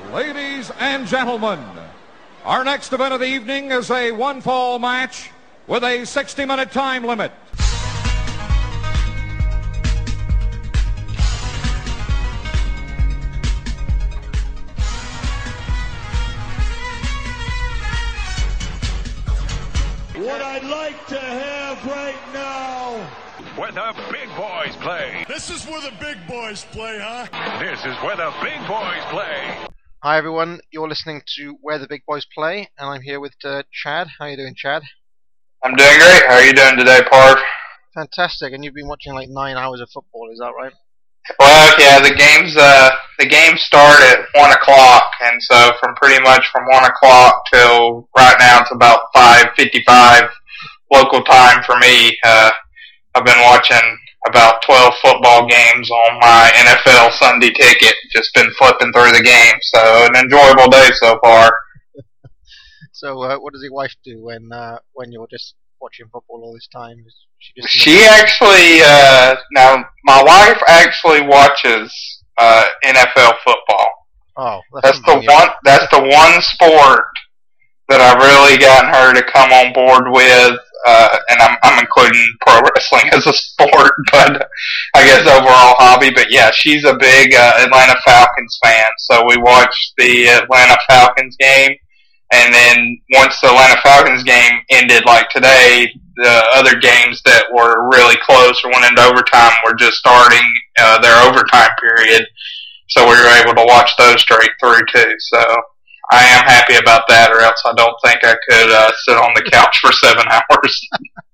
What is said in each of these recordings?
Ladies and gentlemen, our next event of the evening is a one-fall match with a 60-minute time limit. What I'd like to have right now, where the big boys play. This is where the big boys play, huh? This is where the big boys play. Hi everyone, you're listening to Where the Big Boys Play, and I'm here with Chad. How are you doing, Chad? I'm doing great. How are you doing today, Parv? Fantastic, and you've been watching like 9 hours of football, is that right? Well, yeah, the games start at 1 o'clock, and so from 1 o'clock till right now it's about 5:55 local time for me. I've been watching about 12 football games on my NFL Sunday ticket. Just been flipping through the games, so an enjoyable day so far. So, what does your wife do when you're just watching football all this time? She actually now my wife actually watches NFL football. Oh, that's the one sport that I've really gotten her to come on board with. And I'm including pro wrestling as a sport, but I guess overall hobby. But yeah, she's a big Atlanta Falcons fan, so we watched the Atlanta Falcons game, and then once the Atlanta Falcons game ended, like today, the other games that were really close or went into overtime were just starting their overtime period, so we were able to watch those straight through too. So I am happy about that, or else I don't think I could sit on the couch for 7 hours.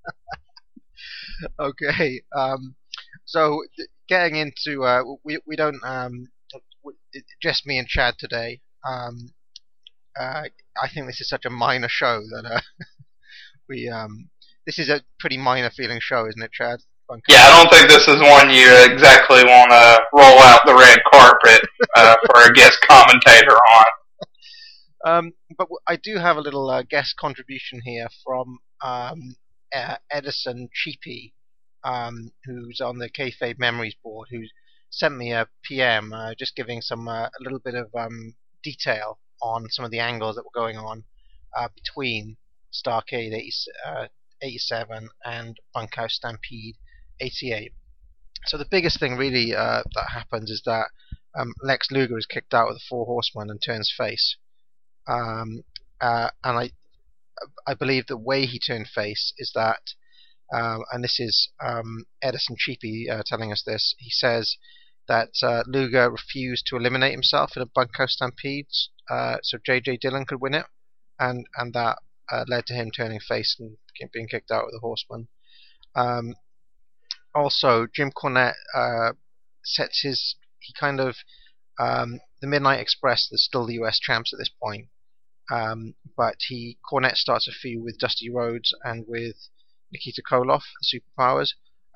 Okay, so getting into we don't just me and Chad today. I think this is such a minor show that this is a pretty minor feeling show, isn't it, Chad? Yeah, I don't think this is one you exactly want to roll out the red carpet for a guest commentator on. But I do have a little guest contribution here from Edison Cheapy, who's on the Kayfabe Memories board, who sent me a PM just giving some a little bit of detail on some of the angles that were going on between Starrcade 87 and Bunkhouse Stampede 88. So the biggest thing really that happens is that Lex Luger is kicked out of the Four Horsemen and turns face. And I believe the way he turned face is that, and this is Edison Cheapy telling us this. He says that Luger refused to eliminate himself in a Bunkhouse Stampede, so J.J. Dillon could win it, and that led to him turning face and being kicked out of the Horsemen. Also, Jim Cornette sets he kind of the Midnight Express. They're still the US champs at this point. But Cornette starts a feud with Dusty Rhodes and with Nikita Koloff, the Superpowers.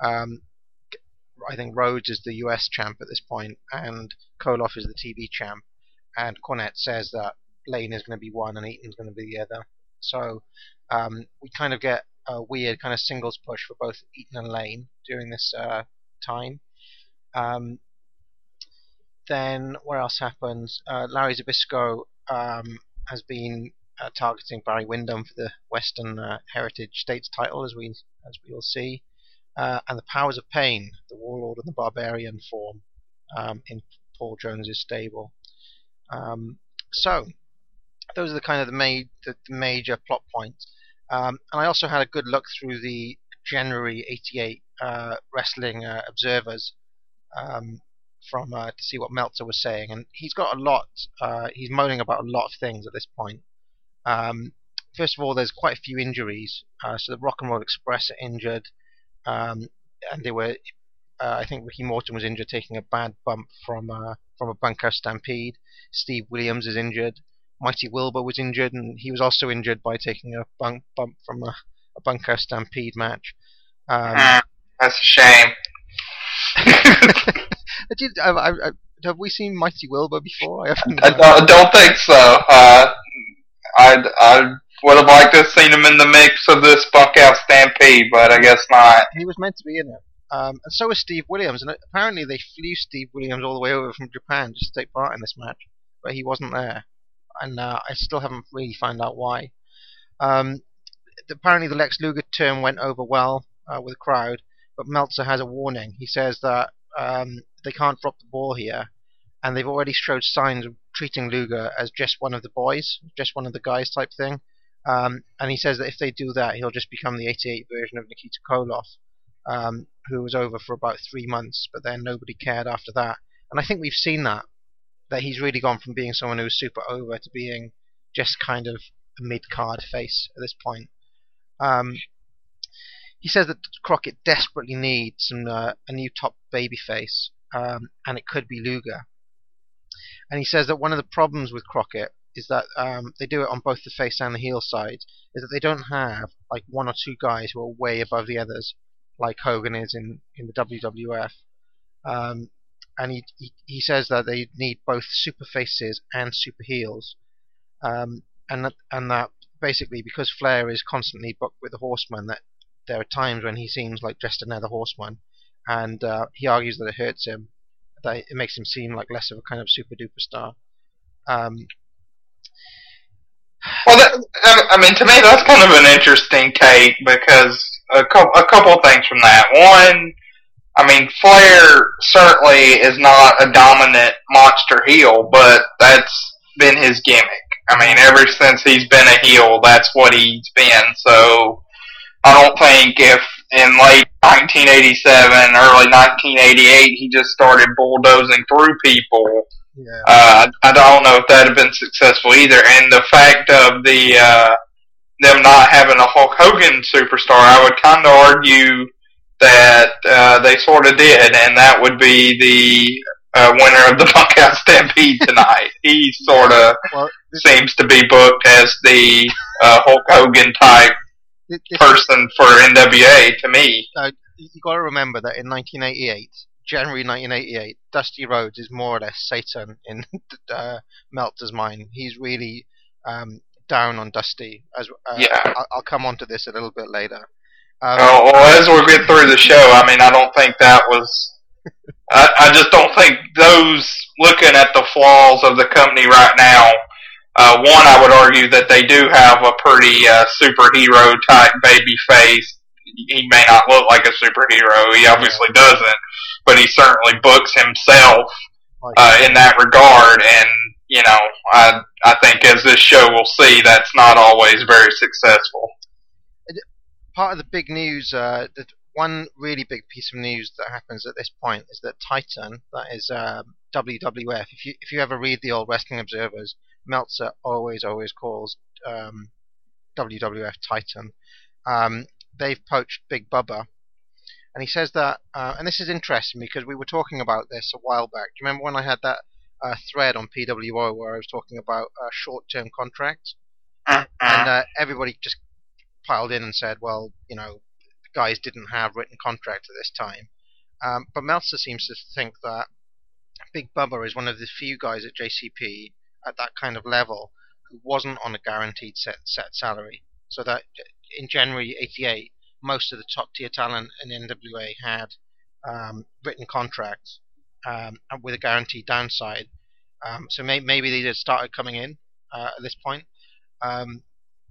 I think Rhodes is the US champ at this point, and Koloff is the TV champ. And Cornette says that Lane is going to be one and Eaton's going to be the other. So we kind of get a weird kind of singles push for both Eaton and Lane during this time. Then what else happens? Larry Zbyszko has been targeting Barry Windham for the Western Heritage States title, as we'll see, and the Powers of Pain, the Warlord and the Barbarian form in Paul Jones's stable. So those are the kind of the major plot points. And I also had a good look through the January '88 Wrestling Observers from to see what Meltzer was saying, and he's got a lot. He's moaning about a lot of things at this point. First of all, there's quite a few injuries. So the Rock and Roll Express are injured, and they were. I think Ricky Morton was injured taking a bad bump from a Bunkhouse Stampede. Steve Williams is injured. Mighty Wilbur was injured, and he was also injured by taking a bump from a Bunkhouse Stampede match. That's a shame. Have we seen Mighty Wilbur before? I don't think so. I would have liked to have seen him in the mix of this Bunkhouse Stampede, but I guess not. He was meant to be in it. And so was Steve Williams, and apparently they flew Steve Williams all the way over from Japan just to take part in this match. but he wasn't there, and I still haven't really found out why. Apparently, the Lex Luger term went over well with the crowd, but Meltzer has a warning. He says that they can't drop the ball here, and they've already showed signs of treating Luger as just one of the boys, just one of the guys type thing. And he says that if they do that, he'll just become the '88 version of Nikita Koloff, who was over for about 3 months, but then nobody cared after that. And I think we've seen that he's really gone from being someone who's super over to being just kind of a mid-card face at this point. He says that Crockett desperately needs a new top babyface, and it could be Luger. And he says that one of the problems with Crockett is that they do it on both the face and the heel side, is that they don't have like one or two guys who are way above the others, like Hogan is in the WWF. And he says that they need both super faces and super heels, and that basically because Flair is constantly booked with the Horseman, that there are times when he seems like just another Horseman, and he argues that it hurts him, that it makes him seem like less of a kind of super duper star. Well, I mean, to me, that's kind of an interesting take because a couple of things from that. One, I mean, Flair certainly is not a dominant monster heel, but that's been his gimmick. I mean, ever since he's been a heel, that's what he's been. So I don't think if in late 1987, early 1988, he just started bulldozing through people. Yeah. I don't know if that had been successful either. And the fact of them not having a Hulk Hogan superstar, I would kind of argue that they sort of did, and that would be the winner of the Bunkhouse Stampede tonight. He sort of seems to be booked as the Hulk Hogan type person for NWA to me. You got to remember that in January 1988, Dusty Rhodes is more or less Satan in Meltzer's mind. He's really down on Dusty. Yeah. I'll come on to this a little bit later. Well, as we get through the show, I mean, I don't think that was... I just don't think those, looking at the flaws of the company right now, one, I would argue that they do have a pretty superhero type baby face. He may not look like a superhero, he obviously doesn't, but he certainly books himself in that regard, and, you know, I think as this show will see, that's not always very successful. Part of the big news, that one really big piece of news that happens at this point is that Titan, that is WWF, if you ever read the old Wrestling Observers, Meltzer always calls WWF Titan. They've poached Big Bubba, and he says that, and this is interesting because we were talking about this a while back. Do you remember when I had that thread on PWO where I was talking about short-term contracts? And everybody just piled in and said, well, you know, the guys didn't have written contracts at this time. But Meltzer seems to think that Big Bubba is one of the few guys at JCP at that kind of level who wasn't on a guaranteed set salary. So that in January '88, most of the top tier talent in NWA had written contracts with a guaranteed downside. So maybe they just started coming in at this point. And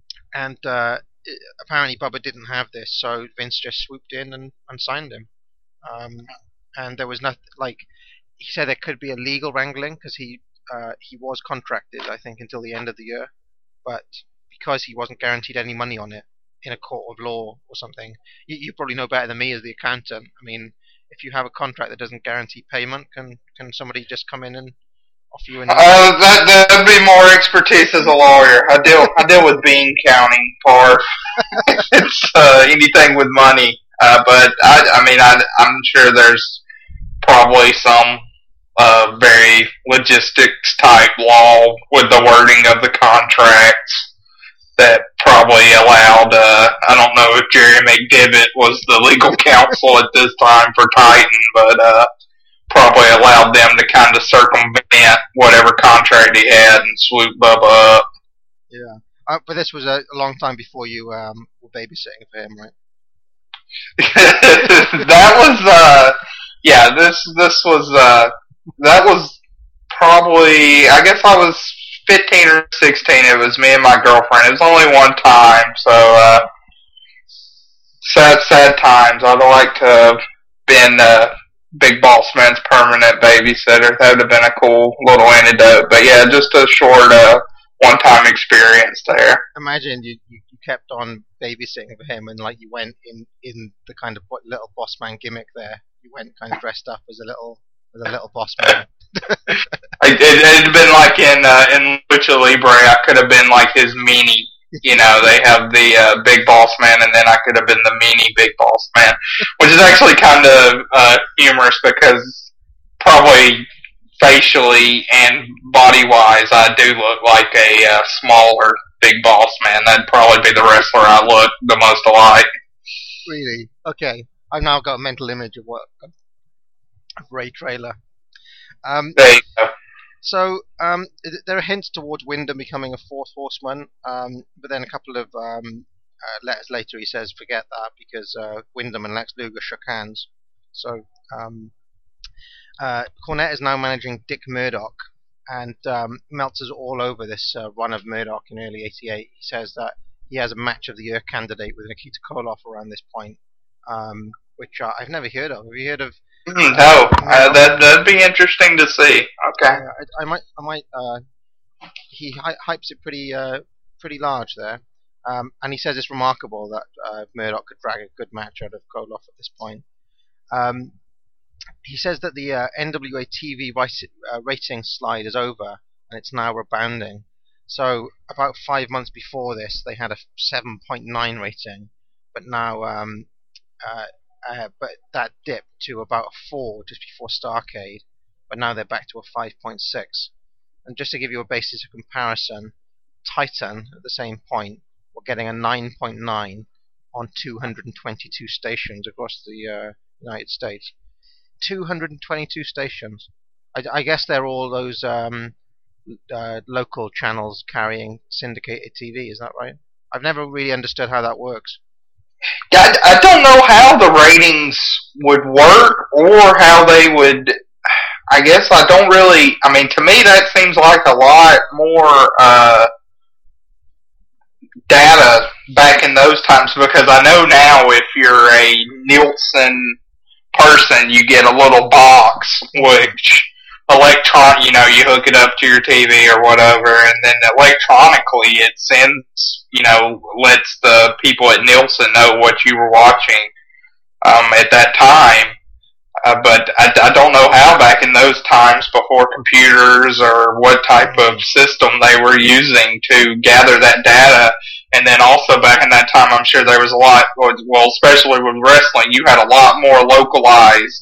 apparently Bubba didn't have this, so Vince just swooped in and signed him. And there was nothing, like, he said there could be a legal wrangling because he was contracted, I think, until the end of the year, but because he wasn't guaranteed any money on it in a court of law or something, you probably know better than me as the accountant. I mean, if you have a contract that doesn't guarantee payment, can somebody just come in and offer you that'd be more expertise as a lawyer. I deal with bean counting, Parf. It's anything with money. But I'm sure there's probably some very logistics type law with the wording of the contracts that probably allowed, I don't know if Jerry McDevitt was the legal counsel at this time for Titan, but probably allowed them to kind of circumvent whatever contract he had and swoop Bubba up. Yeah. But this was a long time before you were babysitting for him, right? That was, this was, that was probably, I guess I was 15 or 16. It was me and my girlfriend. It was only one time, so sad times. I'd like to have been Big Boss Man's permanent babysitter. That would have been a cool little anecdote. But yeah, just a short one-time experience there. Imagine you kept on babysitting for him, and like you went in the kind of little boss man gimmick there. You went kind of dressed up as a little boss man. It had been like in Lucha Libre, I could have been like his meanie. You know, they have the Big Boss Man, and then I could have been the meanie Big Boss Man, which is actually kind of humorous because probably facially and body-wise, I do look like a smaller Big Boss Man. That'd probably be the wrestler I look the most alike. Really? Okay. I've now got a mental image of Ray Traylor. There you go. So there are hints towards Wyndham becoming a fourth horseman, but then a couple of letters later he says forget that because Wyndham and Lex Luger shook hands. So Cornette is now managing Dick Murdoch, and Meltzer's all over this run of Murdoch in early '88. He says that he has a match of the year candidate with Nikita Koloff around this point, which I've never heard of. Have you heard of? No, that'd be interesting to see. Okay, I might. He hypes it pretty large there, and he says it's remarkable that Murdoch could drag a good match out of Koloff at this point. He says that the NWA TV rating slide is over and it's now rebounding. So about 5 months before this, they had a 7.9 rating, but now but that dipped to about a 4 just before Starrcade, but now they're back to a 5.6. And just to give you a basis of comparison, Titan at the same point were getting a 9.9 on 222 stations across the United States. 222 stations. I guess they're all those local channels carrying syndicated TV, is that right? I've never really understood how that works. Yeah, I don't know how the ratings would work or how they would. I guess I don't really. I mean, to me, that seems like a lot more data back in those times because I know now if you're a Nielsen person, you get a little box which you hook it up to your TV or whatever, and then electronically it sends, lets the people at Nielsen know what you were watching at that time. But I don't know how back in those times before computers or what type of system they were using to gather that data. And then also back in that time, I'm sure there was a lot, well, especially with wrestling, you had a lot more localized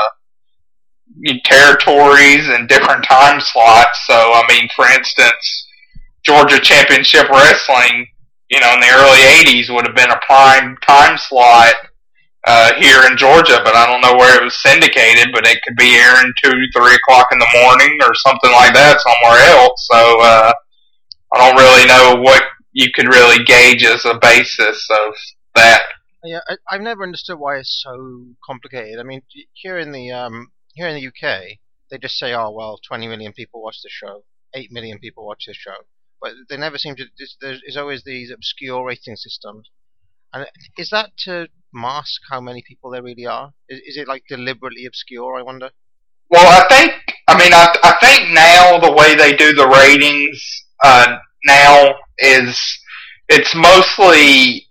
territories and different time slots. So, I mean, for instance, Georgia Championship Wrestling, in the early 80s would have been a prime time slot here in Georgia, but I don't know where it was syndicated, but it could be airing 2, 3 o'clock in the morning or something like that somewhere else. So I don't really know what you could really gauge as a basis of that. Yeah, I've never understood why it's so complicated. I mean, here in the UK, they just say, oh, well, 20 million people watch the show, 8 million people watch this show. But they never seem to, there's always these obscure rating systems. And is that to mask how many people there really are? Is it like deliberately obscure, I wonder? Well, I think now the way they do the ratings now is it's mostly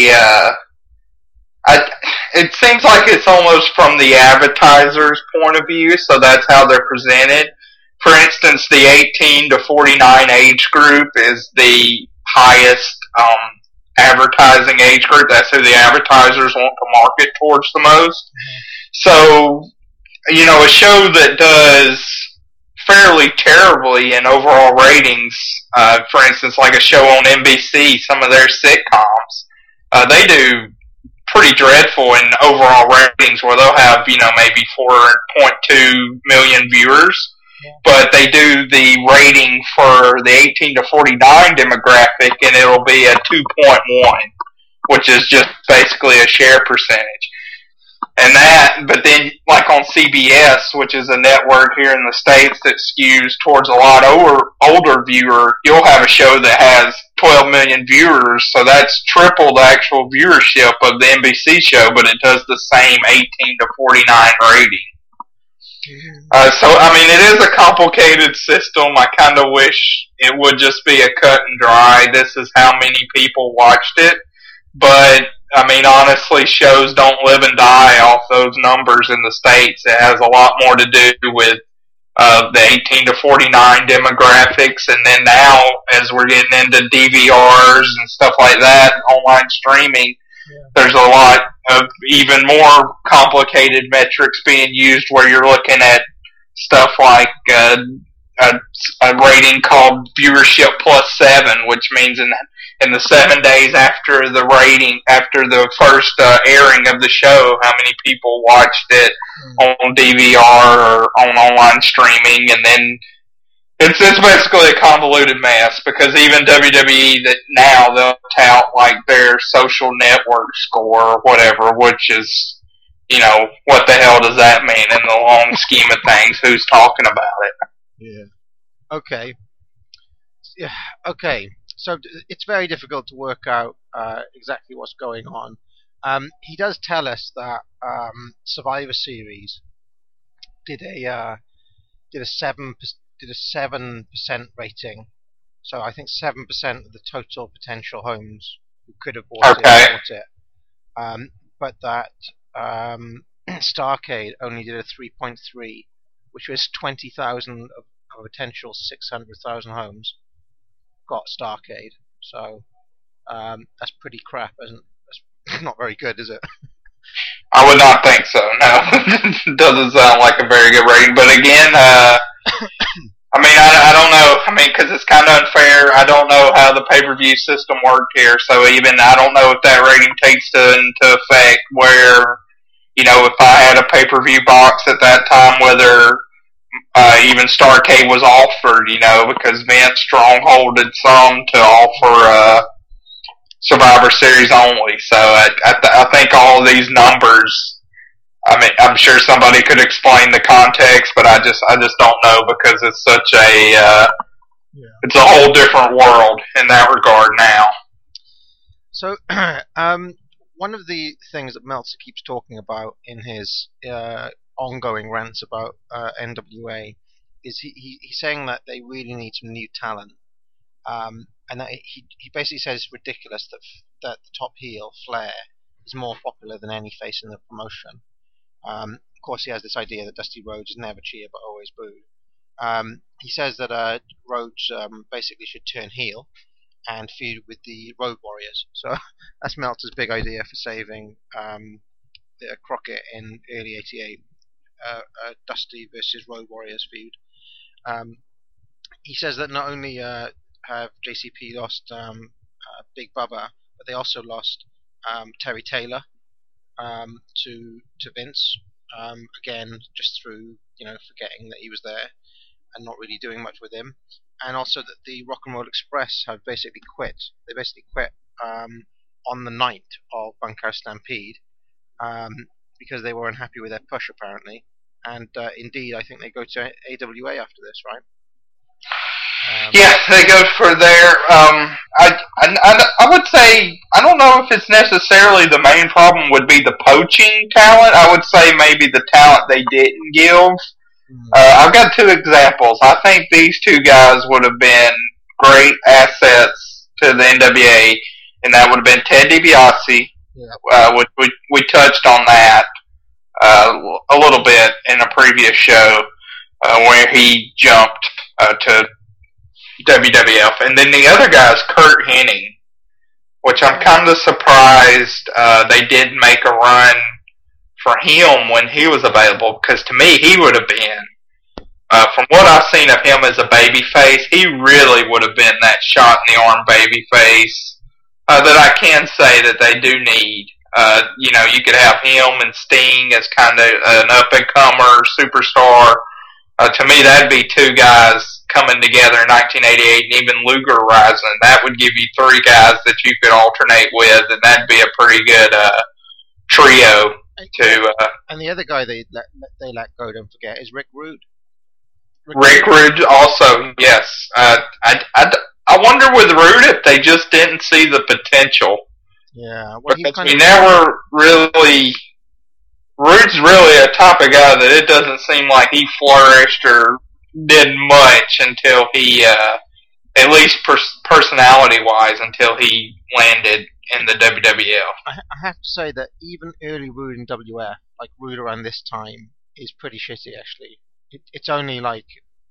it seems like it's almost from the advertiser's point of view, so that's how they're presented. For instance, the 18 to 49 age group is the highest advertising age group. That's who the advertisers want to market towards the most. So, a show that does fairly terribly in overall ratings, for instance, like a show on NBC, some of their sitcoms, they do pretty dreadful in overall ratings where they'll have, maybe 4.2 million viewers. But they do the rating for the 18 to 49 demographic, and it'll be a 2.1, which is just basically a share percentage. And that, but then like on CBS, which is a network here in the States that skews towards a lot older viewer, you'll have a show that has 12 million viewers, so that's triple the actual viewership of the NBC show, but it does the same 18 to 49 rating. So, I mean, it is a complicated system. I kind of wish it would just be a cut and dry, this is how many people watched it. But, I mean, honestly, shows don't live and die off those numbers in the States. It has a lot more to do with the 18 to 49 demographics. And then now, as we're getting into DVRs and stuff like that, online streaming, there's a lot of even more complicated metrics being used where you're looking at stuff like a rating called viewership plus 7, which means in the 7 days after the rating, after the first airing of the show, how many people watched it on DVR or on online streaming, and then it's basically a convoluted mess because even WWE that now they'll tout like their social network score or whatever, which is, you know, what the hell does that mean in the long scheme of things? Who's talking about it? Yeah. Okay. Yeah. Okay. So it's very difficult to work out exactly what's going on. He does tell us that Survivor Series did a 7% rating. So I think 7% of the total potential homes who could have bought it. But that Starrcade only did a 3.3, which was 20,000 of a potential 600,000 homes got Starrcade. So that's pretty crap, isn't it? That's not very good, is it? I would not think so, no. Doesn't sound like a very good rating. But again, I mean, I don't know. I mean, because it's kind of unfair. I don't know how the pay-per-view system worked here. So even I don't know if that rating takes into effect where, you know, if I had a pay-per-view box at that time, whether even Starrcade was offered, you know, because Vince strongholded some to offer Survivor Series only. So I think all of these numbers, I mean, I'm sure somebody could explain the context, but I just don't know because it's such it's a whole different world in that regard now. So, one of the things that Meltzer keeps talking about in his ongoing rants about NWA is he's saying that they really need some new talent, and that he basically says it's ridiculous that the top heel Flair is more popular than any face in the promotion. Of course, he has this idea that Dusty Rhodes is never cheered but always booed. He says that Rhodes basically should turn heel and feud with the Road Warriors. So that's Meltzer's big idea for saving Crockett in early '88, Dusty versus Road Warriors feud. He says that not only have JCP lost Big Bubba, but they also lost Terry Taylor to Vince, again just through, you know, forgetting that he was there and not really doing much with him, and also that the Rock and Roll Express have basically quit. They basically quit on the night of Bunkhouse Stampede because they were unhappy with their push apparently, and indeed I think they go to AWA after this, right? Yeah, they go for their. I would say I don't know if it's necessarily the main problem would be the poaching talent. I would say maybe the talent they didn't give. I've got two examples. I think these two guys would have been great assets to the NWA, and that would have been Ted DiBiase. Yeah. We touched on that a little bit in a previous show where he jumped to WWF, and then the other guy is Kurt Hennig, which I'm kind of surprised they didn't make a run for him when he was available, because to me he would have been, from what I've seen of him as a babyface, he really would have been that shot in the arm babyface that I can say that they do need. You know, you could have him and Sting as kind of an up-and-comer superstar. To me, that'd be two guys coming together in 1988, and even Luger rising. That would give you three guys that you could alternate with, and that'd be a pretty good trio And the other guy they let go, don't forget, is Rick Rude. Rick Rude also, yes. I wonder with Rude if they just didn't see the potential. Yeah, well, Rude's really a type of guy that it doesn't seem like he flourished or did much until he, at least personality-wise, until he landed in the WWF. I have to say that even early Rude in WF, like Rude around this time, is pretty shitty, actually. It's only like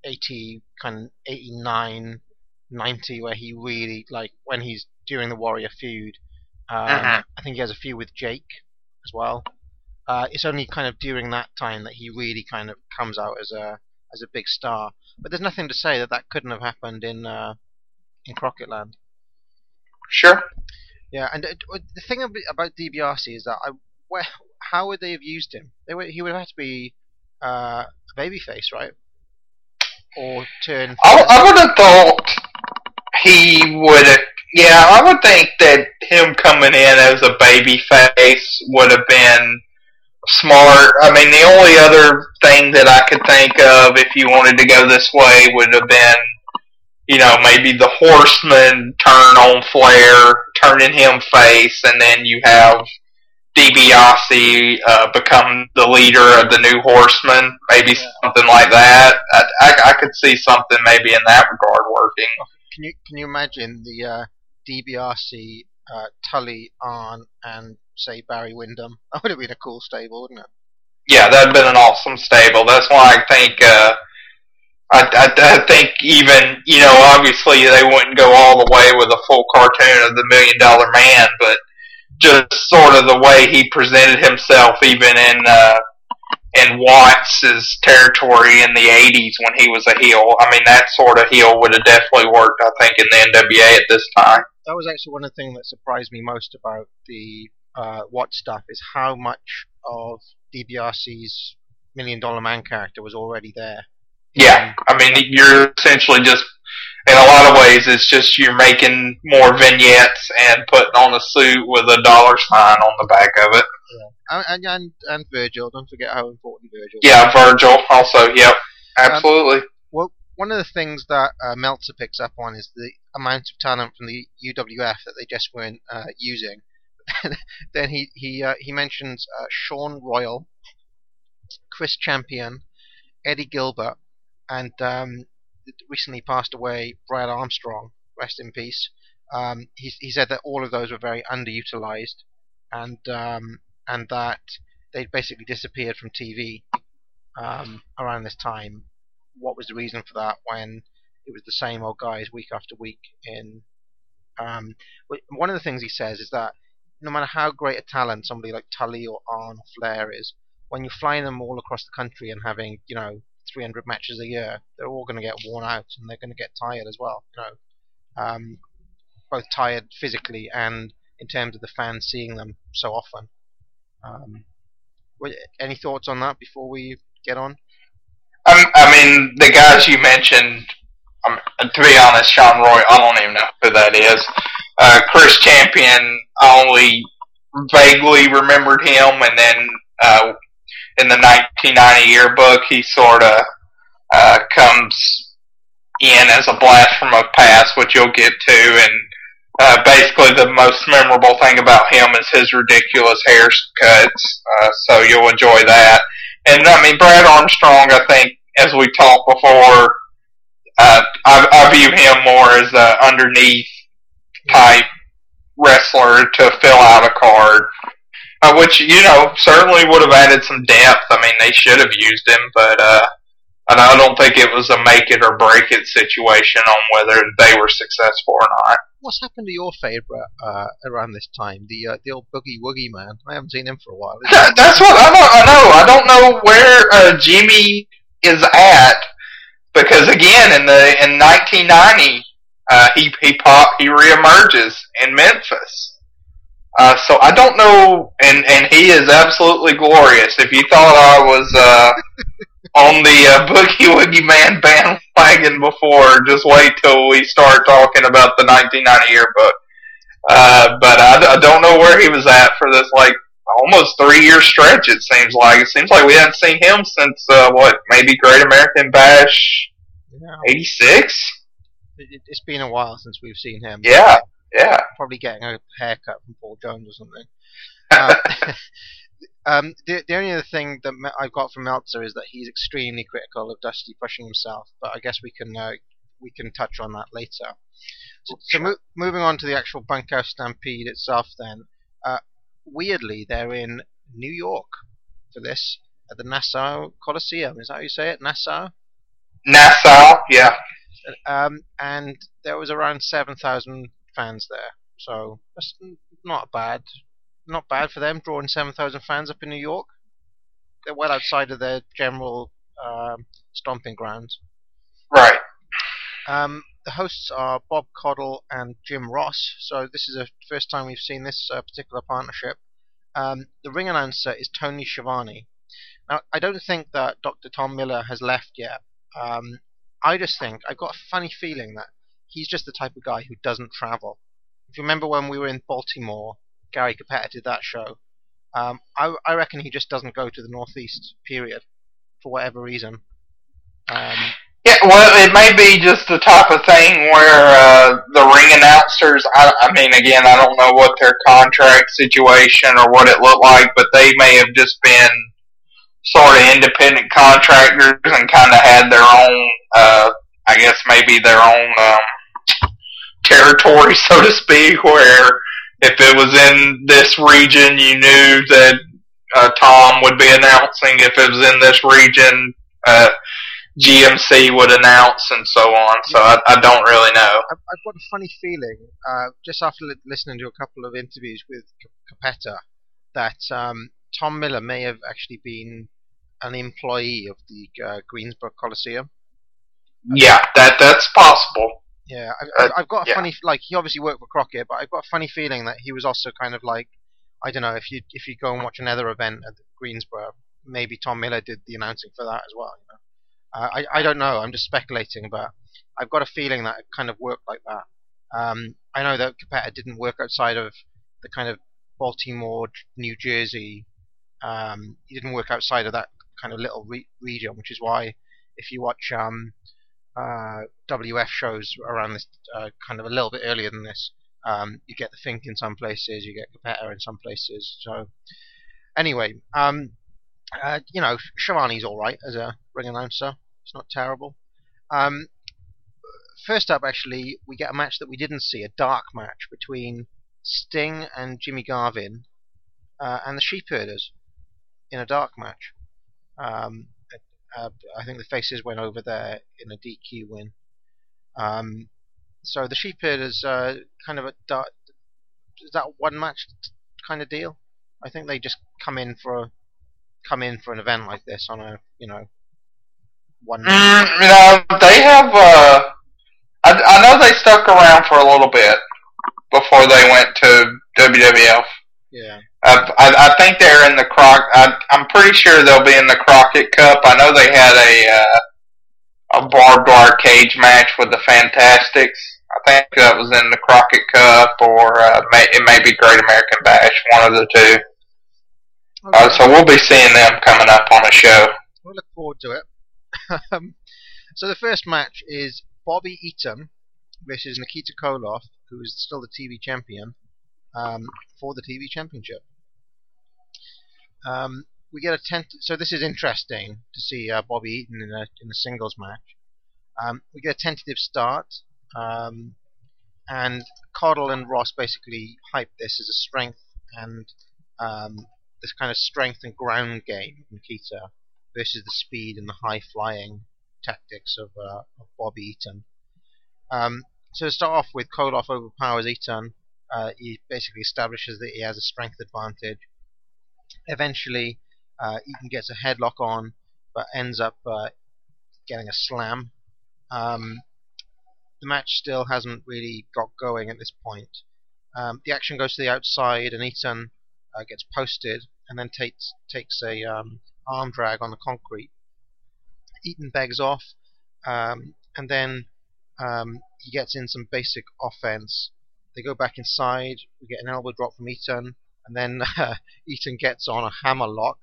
89, 90, where he really, like, when he's during the Warrior feud, I think he has a feud with Jake as well. It's only kind of during that time that he really kind of comes out as a big star. But there's nothing to say that couldn't have happened in Crocketland. Sure. Yeah, and the thing about DiBiase is that how would they have used him? He would have to be a babyface, right? Or turn. I would have thought he would have. Yeah, I would think that him coming in as a babyface would have been smart. I mean, the only other thing that I could think of, if you wanted to go this way, would have been, maybe the Horseman turn on Flair, turning him face, and then you have DiBiase become the leader of the New Horseman, maybe something like that. I could see something maybe in that regard working. Can you imagine the DiBiase, Tully, Arn, and say Barry Windham? That would have been a cool stable, wouldn't it? Yeah, that'd have been an awesome stable. That's why I think I think even obviously they wouldn't go all the way with a full cartoon of the $1 Million Man, but just sort of the way he presented himself, even in Watts' territory in the '80s when he was a heel. I mean, that sort of heel would have definitely worked, I think, in the NWA at this time. That was actually one of the things that surprised me most about the Watts stuff, is how much of DiBiase's $1 Million Man character was already there. Yeah, I mean, you're essentially just, in a lot of ways, it's just you're making more vignettes and putting on a suit with a $ sign on the back of it. Yeah. And Virgil, don't forget how important Virgil is. Yeah, Virgil also, yep, absolutely. Well, one of the things that Meltzer picks up on is the amount of talent from the UWF that they just weren't using. Then he mentions Sean Royal, Chris Champion, Eddie Gilbert, and recently passed away Brad Armstrong, rest in peace. He said that all of those were very underutilized, and that they basically disappeared from TV around this time. What was the reason for that when it was the same old guys week after week? One of the things he says is that no matter how great a talent somebody like Tully or Arn or Flair is, when you're flying them all across the country and having 300 matches a year, they're all going to get worn out and they're going to get tired as well. Both tired physically and in terms of the fans seeing them so often. Any thoughts on that before we get on? I mean, the guys you mentioned, to be honest, Sean Roy, I don't even know who that is. Chris Champion, I only vaguely remembered him, and then in the 1990 yearbook, he sort of comes in as a blast from a past, which you'll get to, and basically the most memorable thing about him is his ridiculous haircuts, so you'll enjoy that. And I mean, Brad Armstrong, I think, as we talked before, I view him more as an underneath type wrestler to fill out a card, which, certainly would have added some depth. I mean, they should have used him, but I don't think it was a make it or break it situation on whether they were successful or not. What's happened to your favorite around this time? The old Boogie Woogie Man. I haven't seen him for a while. That's what I know. I don't know where Jimmy is at, because again, in 1990, he reemerges in Memphis. So I don't know, and he is absolutely glorious. If you thought I was on the Boogie Woogie Man bandwagon before, just wait till we start talking about the 1990 yearbook. But I don't know where he was at for this, almost 3 year stretch. It seems like we haven't seen him since maybe Great American Bash Yeah. '86. It's been a while since we've seen him. Yeah. Probably getting a haircut from Paul Jones or something. The only other thing that I've got from Meltzer is that he's extremely critical of Dusty pushing himself, but I guess we can touch on that later. So moving on to the actual Bunkhouse Stampede itself, then. Weirdly, they're in New York for this at the Nassau Coliseum. Is that how you say it? Nassau. Yeah. And there was around 7,000 fans there, so that's not bad. Not bad for them, drawing 7,000 fans up in New York. They're well outside of their general stomping grounds. Right. The hosts are Bob Caudle and Jim Ross, so this is the first time we've seen this particular partnership. The ring announcer is Tony Schiavone. Now, I don't think that Dr. Tom Miller has left yet. I just think, I've got a funny feeling that he's just the type of guy who doesn't travel. If you remember when we were in Baltimore, Gary Capetta did that show. I reckon he just doesn't go to the Northeast, period, for whatever reason. Yeah, well, it may be just the type of thing where the ring announcers, I mean, again, I don't know what their contract situation or what it looked like, but they may have just been sort of independent contractors and kind of had their own, I guess maybe their own territory, so to speak, where if it was in this region, you knew that Tom would be announcing. If it was in this region, GMC would announce, and so on. So I don't really know. I've got a funny feeling, just after listening to a couple of interviews with Capetta, that Tom Miller may have actually been an employee of the Greensboro Coliseum. Yeah, that's possible. Yeah, I've got a funny, like, he obviously worked for Crockett, but I've got a funny feeling that he was also kind of like, I don't know, if you go and watch another event at Greensboro, maybe Tom Miller did the announcing for that as well, you know. I don't know, I'm just speculating, but I've got a feeling that it kind of worked like that. I know that Capetta didn't work outside of the kind of Baltimore, New Jersey, he didn't work outside of that kind of little region, which is why if you watch WF shows around this kind of a little bit earlier than this, you get the Fink in some places, you get Capetta in some places. So anyway, you know, Schiavone's alright as a ring announcer. It's not terrible. First up, actually, we get a match that we didn't see, a dark match between Sting and Jimmy Garvin and the Sheepherders in a dark match. I think the Faces went over there in a DQ win. So the Sheepherders kind of a dark, is that one match kind of deal? I think they just come in for an event like this on a, you know, one. You know, they have. I know they stuck around for a little bit before they went to WWF. Yeah. I think they're in the I'm pretty sure they'll be in the Crockett Cup. I know they had a barbed wire cage match with the Fantastics. I think that was in the Crockett Cup, or it may be Great American Bash, one of the two. Okay. So we'll be seeing them coming up on a show. We'll look forward to it. So the first match is Bobby Eaton versus Nikita Koloff, who is still the TV champion, for the TV championship. We get so this is interesting to see Bobby Eaton in a singles match. We get a tentative start, and Caudle and Ross basically hype this as a strength and this kind of strength and ground game of Nikita versus the speed and the high flying tactics of Bobby Eaton. So to start off with, Koloff overpowers Eaton. He basically establishes that he has a strength advantage. Eventually, Eaton gets a headlock on, but ends up getting a slam. The match still hasn't really got going at this point. The action goes to the outside, and Eaton gets posted, and then takes a arm drag on the concrete. Eaton begs off, and then he gets in some basic offense. They go back inside. We get an elbow drop from Eaton. and then Eaton gets on a hammerlock.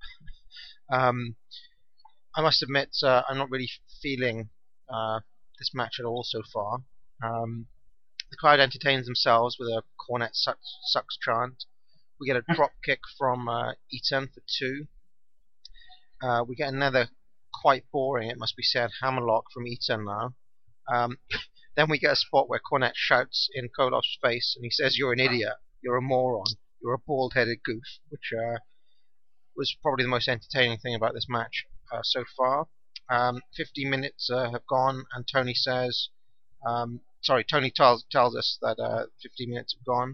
I must admit, I'm not really feeling this match at all so far. The crowd entertains themselves with a Cornette sucks chant. We get a drop kick from Eaton for 2. We get another quite boring, it must be said, hammerlock from Eaton now. Then we get a spot where Cornette shouts in Koloff's face and he says, "You're an idiot, you're a moron, you're a bald-headed goof," which was probably the most entertaining thing about this match so far. 15 minutes have gone, and Tony says, Tony tells us that 15 minutes have gone.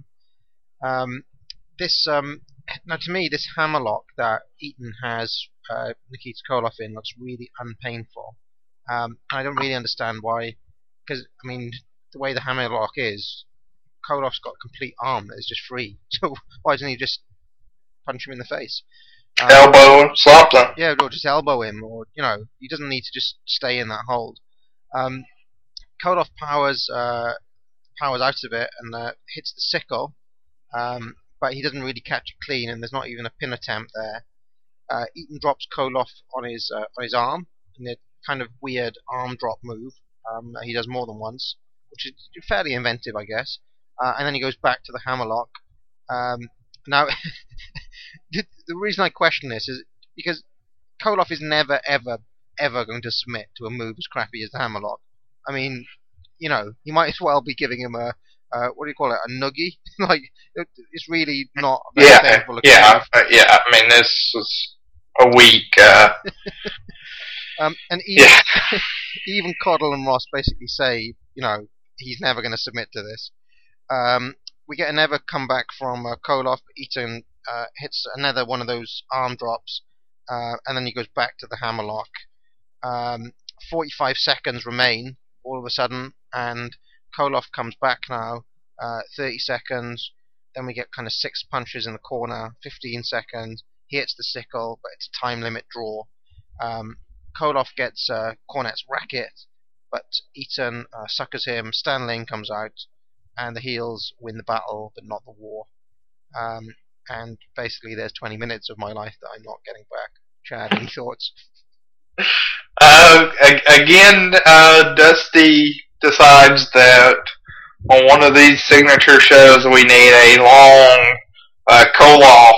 Now to me, this hammerlock that Eaton has Nikita Koloff in looks really unpainful. I don't really understand why, because I mean, the way the hammerlock is, Koloff's got a complete arm that is just free. So why doesn't he just punch him in the face? Elbow him, something. Yeah, or just elbow him, or he doesn't need to just stay in that hold. Koloff powers out of it and hits the sickle, but he doesn't really catch it clean, and there's not even a pin attempt there. Eaton drops Koloff on his arm in a kind of weird arm drop move. He does more than once, which is fairly inventive, I guess. And then he goes back to the hammerlock. Now, the reason I question this is because Koloff is never, ever, ever going to submit to a move as crappy as the hammerlock. I mean, he might as well be giving him a what do you call it, a noogie? Like, it's really not very painful. Yeah. I mean, this was a week. And even Coddle and Ross basically say, he's never going to submit to this. We get another comeback from Koloff. Eaton hits another one of those arm drops, and then he goes back to the hammerlock. 45 seconds remain all of a sudden, and Koloff comes back now. 30 seconds. Then we get kind of 6 punches in the corner. 15 seconds. He hits the sickle, but it's a time limit draw. Koloff gets Cornette's racket, but Eaton suckers him. Stan Lane comes out, and the heels win the battle, but not the war. And basically, there's 20 minutes of my life that I'm not getting back. Chad, any thoughts? Again, Dusty decides that on one of these signature shows we need a long Koloff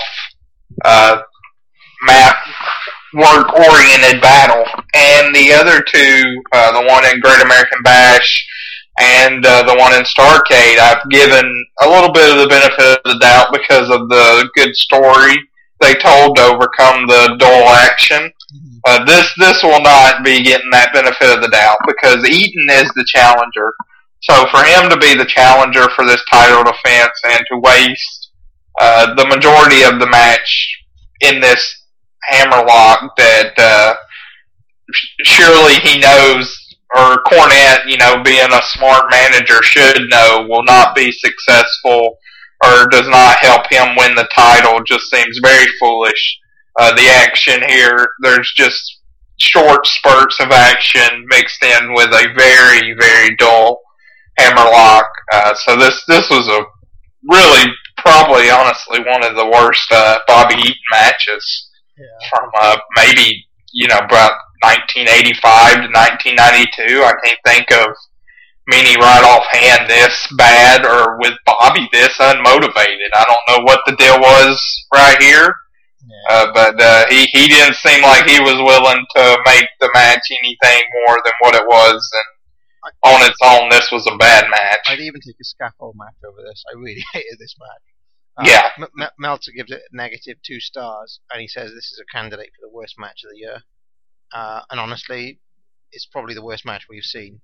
map work-oriented battle, and the other two, the one in Great American Bash and the one in Starrcade, I've given a little bit of the benefit of the doubt because of the good story they told to overcome the dull action. This will not be getting that benefit of the doubt because Eaton is the challenger. So for him to be the challenger for this title defense and to waste the majority of the match in this hammerlock that surely he knows, or Cornette, being a smart manager, should know will not be successful or does not help him win the title, just seems very foolish. The action here, there's just short spurts of action mixed in with a very, very dull hammerlock. So this was a really, probably, honestly, one of the worst Bobby Eaton matches from maybe, about 1985 to 1992. I can't think of many right offhand this bad or with Bobby this unmotivated. I don't know what the deal was right here. But he didn't seem like he was willing to make the match anything more than what it was, and on its own, this was a bad match. I'd even take a scaffold match over this. I really hated this match. Meltzer gives it -2 stars, and he says this is a candidate for the worst match of the year. And honestly, it's probably the worst match we've seen.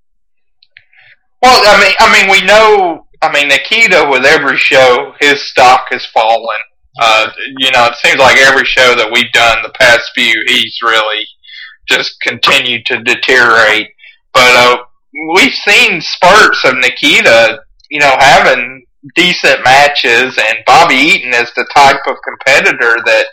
Well, I mean, we know. I mean, Nikita, with every show, his stock has fallen. It seems like every show that we've done the past few, he's really just continued to deteriorate. But we've seen spurts of Nikita, having decent matches, and Bobby Eaton is the type of competitor that,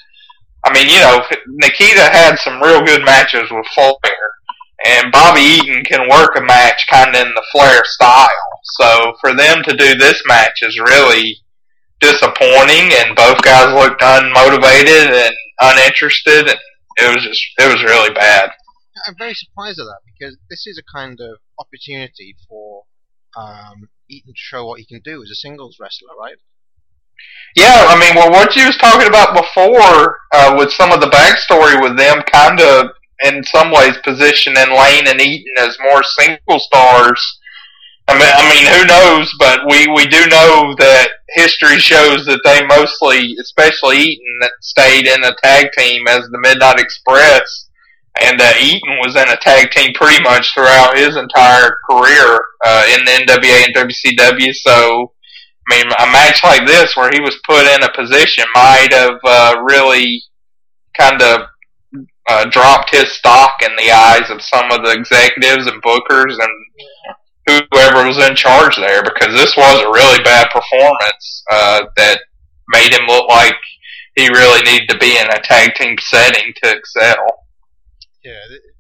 Nikita had some real good matches with Flair, and Bobby Eaton can work a match kind of in the Flair style. So for them to do this match is really disappointing, and both guys looked unmotivated and uninterested, and it was really bad. I'm very surprised at that, because this is a kind of opportunity for Eaton to show what he can do as a singles wrestler, right? Yeah, I mean, well, what you was talking about before with some of the backstory with them, kind of in some ways positioning Lane and Eaton as more single stars. I mean, who knows? But we do know that history shows that they mostly, especially Eaton, that stayed in a tag team as the Midnight Express, and Eaton was in a tag team pretty much throughout his entire career in the NWA and WCW. So, I mean, a match like this where he was put in a position might have really kind of dropped his stock in the eyes of some of the executives and bookers and whoever was in charge there, because this was a really bad performance that made him look like he really needed to be in a tag team setting to excel. Yeah,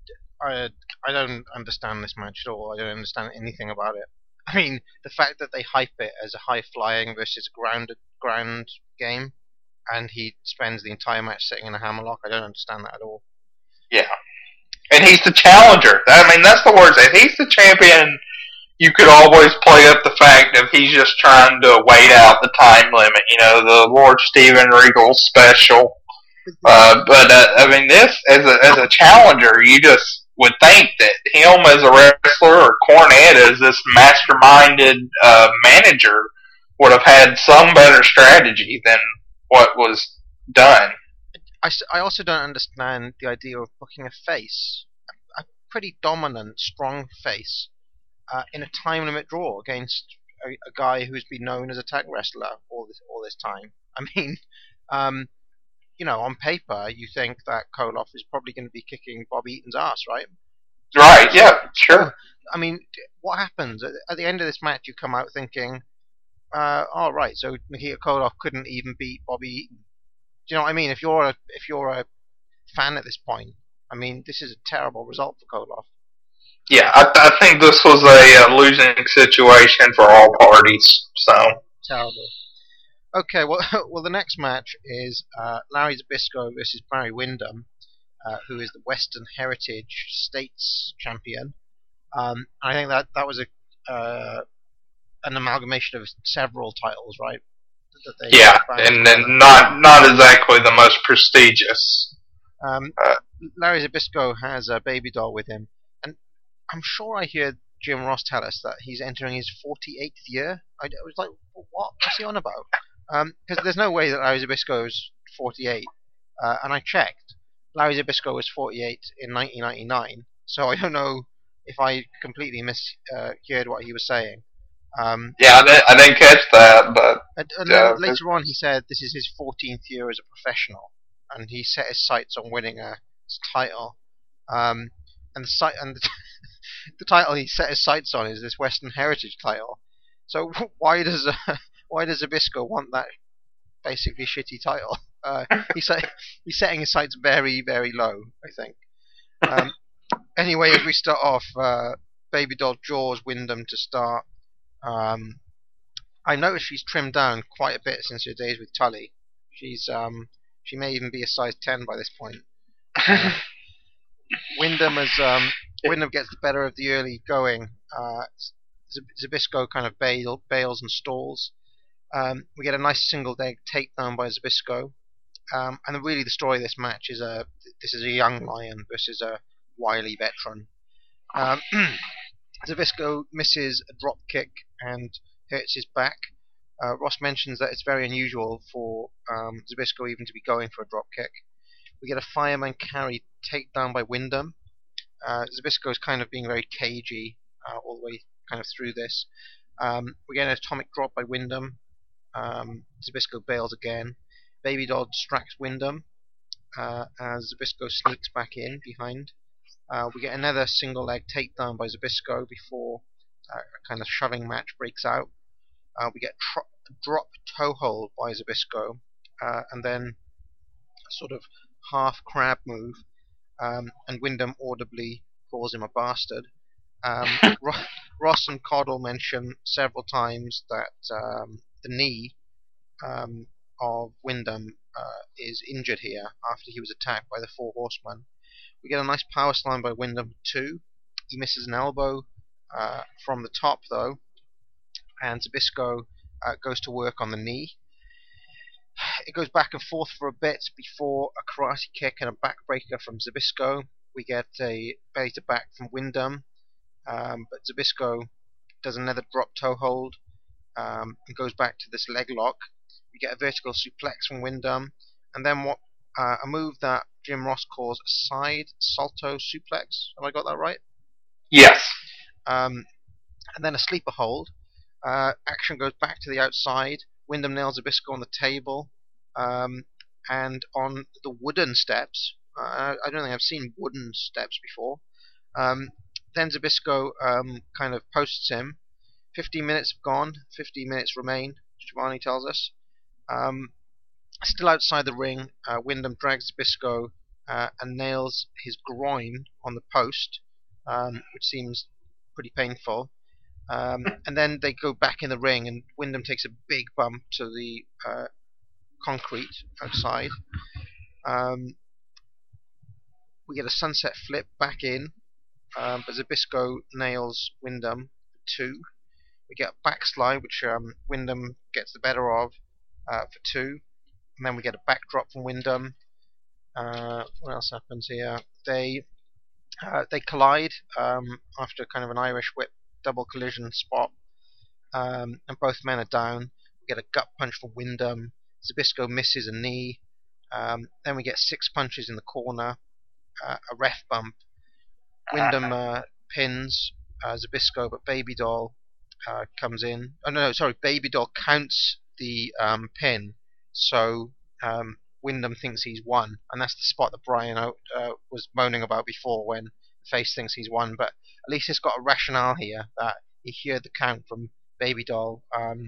I don't understand this match at all. I don't understand anything about it. I mean, the fact that they hype it as a high-flying versus ground game, and he spends the entire match sitting in a hammerlock, I don't understand that at all. Yeah. And he's the challenger. I mean, that's the words. If he's the champion, you could always play up the fact of he's just trying to wait out the time limit, you know, the Lord Steven Regal special. I mean, this, as a challenger, you just would think that him as a wrestler, or Cornette as this masterminded manager, would have had some better strategy than what was done. I also don't understand the idea of booking a face, a pretty dominant, strong face, in a time limit draw against a guy who's been known as a tag wrestler all this time. I mean, you know, on paper, you think that Koloff is probably going to be kicking Bob Eaton's ass, right? Right, yeah, sure. I mean, what happens? At the end of this match, you come out thinking, oh, right, so Nikita Koloff couldn't even beat Bobby Eaton. Do you know what I mean? If you're a fan at this point, I mean, this is a terrible result for Koloff. Yeah, I think this was a losing situation for all parties, so. Terrible. Okay, well, the next match is Larry Zbyszko versus Barry Windham, who is the Western Heritage States champion. I think that was an amalgamation of several titles, right? Yeah, and not exactly the most prestigious. Larry Zbyszko has a baby doll with him, and I'm sure I hear Jim Ross tell us that he's entering his 48th year. I was like, what? What's he on about? Because there's no way that Larry Zbyszko is 48, and I checked. Larry Zbyszko was 48 in 1999, so I don't know if I completely misheard what he was saying. Yeah, I didn't catch that, but and then later on he said this is his 14th year as a professional, and he set his sights on winning a title. And the title he set his sights on is this Western Heritage title. So why does Zbyszko want that basically shitty title? He's setting his sights very, very low, I think. Anyway, as we start off, Baby Doll Jaws Windham to start. I noticed she's trimmed down quite a bit since her days with Tully. She may even be a size 10 by this point. Windham gets the better of the early going. Zbyszko kind of bails and stalls. We get a nice single leg takedown by Zbyszko. And really the story of this match is this is a young lion versus a wily veteran. Zbyszko misses a drop kick and hurts his back. Ross mentions that it's very unusual for Zbyszko even to be going for a drop kick. We get a fireman carry takedown by Windham. Zbyszko's kind of being very cagey all the way kind of through this. We get an atomic drop by Windham. Zbyszko bails again. Baby Doll distracts Windham as Zbyszko sneaks back in behind. We get another single leg takedown by Zbyszko before a kind of shoving match breaks out. We get drop toe hold by Zbyszko, and then a sort of half crab move, and Windham audibly calls him a bastard. Ross and Coddle mention several times that the knee of Wyndham is injured here after he was attacked by the Four Horsemen. We get a nice power slam by Wyndham 2. He misses an elbow from the top though, and Zbyszko goes to work on the knee. It goes back and forth for a bit before a karate kick and a backbreaker from Zbyszko. We get a belly to back from Wyndham, but Zbyszko does another drop toe hold and goes back to this leg lock. We get a vertical suplex from Wyndham, and then a move that Jim Ross calls a side salto suplex. Have I got that right? Yes. And then a sleeper hold. Action goes back to the outside. Wyndham nails Zbyszko on the table and on the wooden steps. I don't think I've seen wooden steps before. Then Zbyszko kind of posts him. 15 minutes have gone. 15 minutes remain, Giovanni tells us. Still outside the ring, Wyndham drags Zbyszko and nails his groin on the post, which seems pretty painful. And then they go back in the ring, and Wyndham takes a big bump to the concrete outside. We get a sunset flip back in, but Zbyszko nails Wyndham for 2. We get a backslide, which Wyndham gets the better of for 2. And then we get a backdrop from Wyndham. What else happens here? They collide after kind of an Irish whip double collision spot, and both men are down. We get a gut punch from Wyndham. Zbyszko misses a knee. Then we get 6 punches in the corner, a ref bump. Wyndham pins Zbyszko, but Baby Doll comes in. Oh no, sorry, Baby Doll counts the pin, so Wyndham thinks he's won, and that's the spot that Brian was moaning about before, when the face thinks he's won. But at least it's got a rationale here that he heard the count from Baby Doll.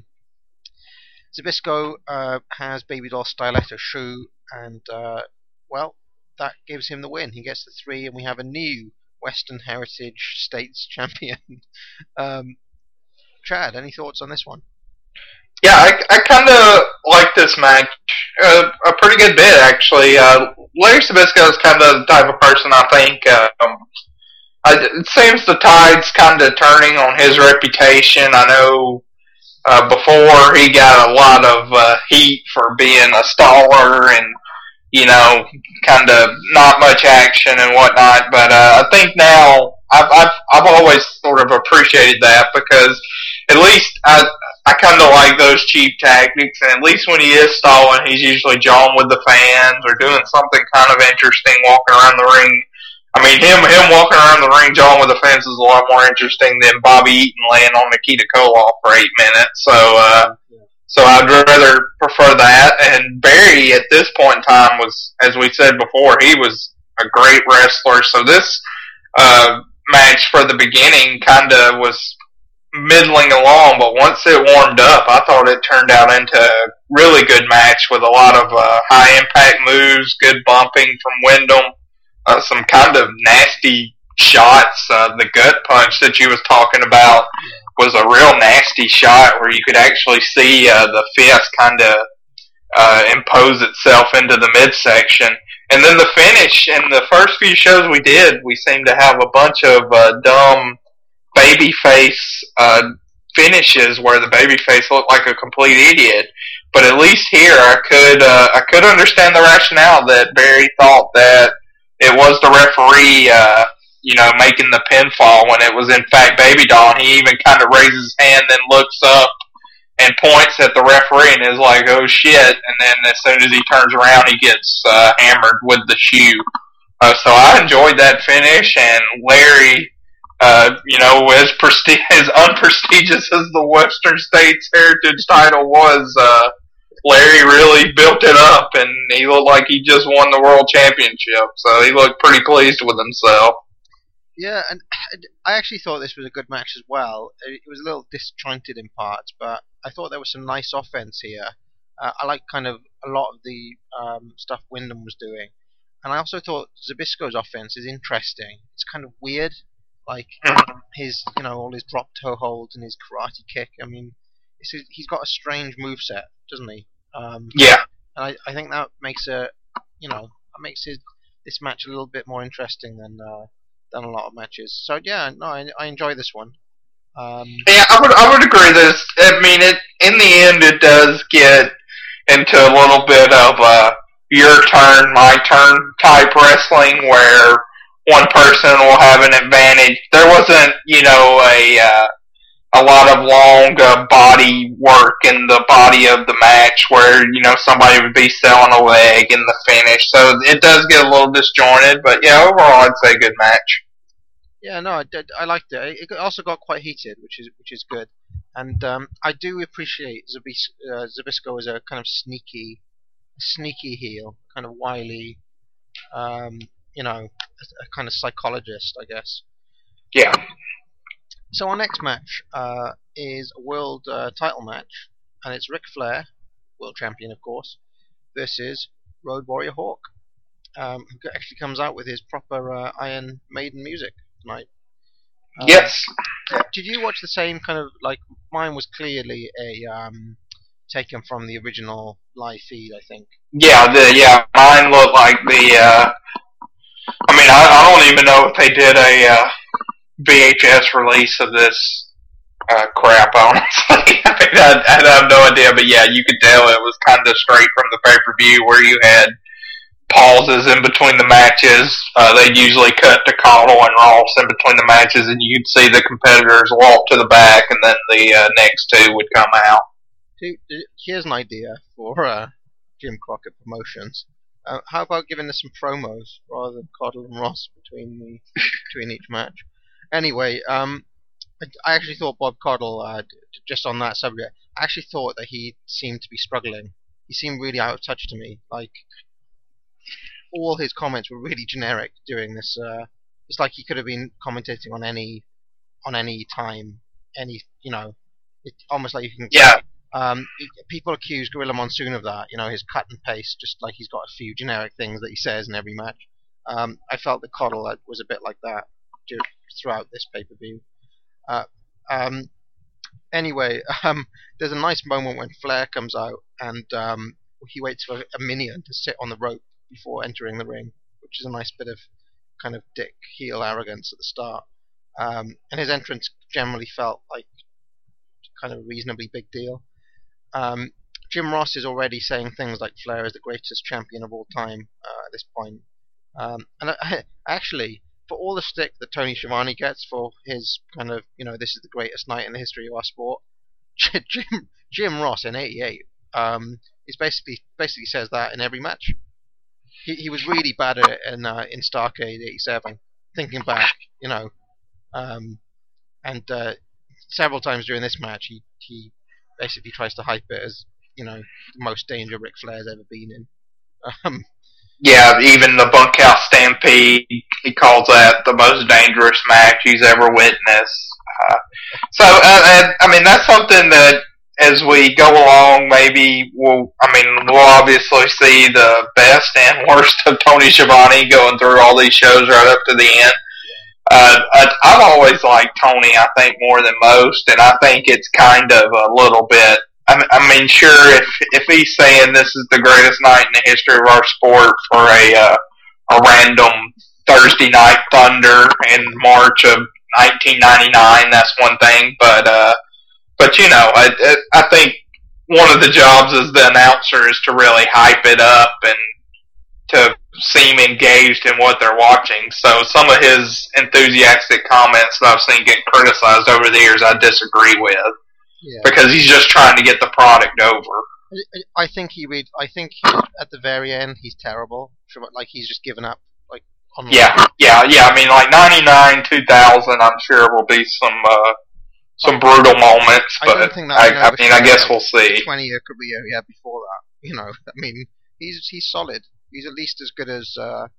Zbyszko has Baby Doll's stiletto shoe, and well, that gives him the win. He gets the 3, and we have a new Western Heritage States champion. Chad, any thoughts on this one? Yeah, I kind of like this match a pretty good bit, actually. Larry Zbyszko is kind of the type of person I think it seems the tide's kind of turning on his reputation. I know before he got a lot of heat for being a staller and, you know, kind of not much action and whatnot, but I think now I've always sort of appreciated that, because at least I kind of like those cheap tactics, and at least when he is stalling, he's usually jawing with the fans or doing something kind of interesting, walking around the ring. I mean, him walking around the ring jawing with the fans is a lot more interesting than Bobby Eaton laying on Nikita Koloff for 8 minutes. So I'd rather prefer that. And Barry, at this point in time, was, as we said before, he was a great wrestler. So this match for the beginning kind of was middling along, but once it warmed up, I thought it turned out into a really good match with a lot of high impact moves, good bumping from Wyndham, some kind of nasty shots. The gut punch that you was talking about was a real nasty shot where you could actually see the fist kind of impose itself into the midsection. And then the finish, in the first few shows we did, we seemed to have a bunch of dumb babyface finishes where the babyface looked like a complete idiot. But at least here, I could understand the rationale that Barry thought that it was the referee, making the pinfall when it was in fact Baby Doll. He even kind of raises his hand, then looks up and points at the referee and is like, "Oh shit!" And then as soon as he turns around, he gets hammered with the shoe. So I enjoyed that finish, and Larry. As unprestigious as the Western States Heritage title was, Larry really built it up, and he looked like he just won the world championship. So he looked pretty pleased with himself. Yeah, and I actually thought this was a good match as well. It was a little disjointed in parts, but I thought there was some nice offense here. I like kind of a lot of the stuff Wyndham was doing, and I also thought Zbyszko's offense is interesting. It's kind of weird. Like his, all his drop toe holds and his karate kick. I mean, he's got a strange moveset, doesn't he? Yeah. And I think that makes this match a little bit more interesting than a lot of matches. So yeah, no, I enjoy this one. Yeah, I would agree. I mean, in the end, it does get into a little bit of your turn, my turn type wrestling, where one person will have an advantage. There wasn't, a lot of long body work in the body of the match where, somebody would be selling a leg in the finish. So it does get a little disjointed, but yeah, overall I'd say good match. Yeah, no, I liked it. It also got quite heated, which is good. And I do appreciate Zbyszko as a kind of sneaky heel, kind of wily, a kind of psychologist, I guess. Yeah. So our next match is a world title match, and it's Ric Flair, world champion of course, versus Road Warrior Hawk, who actually comes out with his proper Iron Maiden music tonight. Yes. Did you watch the same kind of, like, mine was clearly a taken from the original live feed, I think. Yeah, mine looked like the. I don't even know if they did a VHS release of this crap, honestly. I have no idea, but yeah, you could tell it was kind of straight from the pay-per-view where you had pauses in between the matches. They'd usually cut to Caudle and Ross in between the matches, and you'd see the competitors walk to the back, and then the next two would come out. Here's an idea for Jim Crockett Promotions. How about giving us some promos rather than Caudle and Ross between each match? Anyway, I actually thought Bob Caudle, just on that subject, I actually thought that he seemed to be struggling. He seemed really out of touch to me. Like, all his comments were really generic during this. It's like he could have been commentating on any time, almost like you can. Yeah. People accuse Gorilla Monsoon of that. His cut and paste, just like he's got a few generic things that he says in every match. I felt that Caudle was a bit like that throughout this pay-per-view. Anyway, there's a nice moment when Flair comes out and he waits for a minion to sit on the rope before entering the ring, which is a nice bit of kind of dick heel arrogance at the start. And his entrance generally felt like kind of a reasonably big deal. Jim Ross is already saying things like Flair is the greatest champion of all time at this point. And actually, for all the stick that Tony Schiavone gets for his kind of, this is the greatest night in the history of our sport, Jim Ross in '88 is basically says that in every match. He was really bad at it in Starrcade '87. Thinking back, and several times during this match, he basically tries to hype it as the most danger Ric Flair's ever been in. Yeah, even the Bunkhouse Stampede, he calls that the most dangerous match he's ever witnessed. That's something that as we go along, maybe we'll obviously see the best and worst of Tony Schiavone going through all these shows right up to the end. I've always liked Tony, I think, more than most, and I think it's kind of a little bit. Sure, if he's saying this is the greatest night in the history of our sport for a random Thursday night thunder in March of 1999, that's one thing. But I think one of the jobs as the announcer is to really hype it up and to seem engaged in what they're watching. So some of his enthusiastic comments that I've seen get criticized over the years, I disagree with. Yeah. Because he's just trying to get the product over. I think at the very end he's terrible. Like he's just given up. Like on yeah. Like 99, 2000, I'm sure will be some brutal moments. But I guess we'll see. 20-year career he had before that. He's solid. He's at least as good as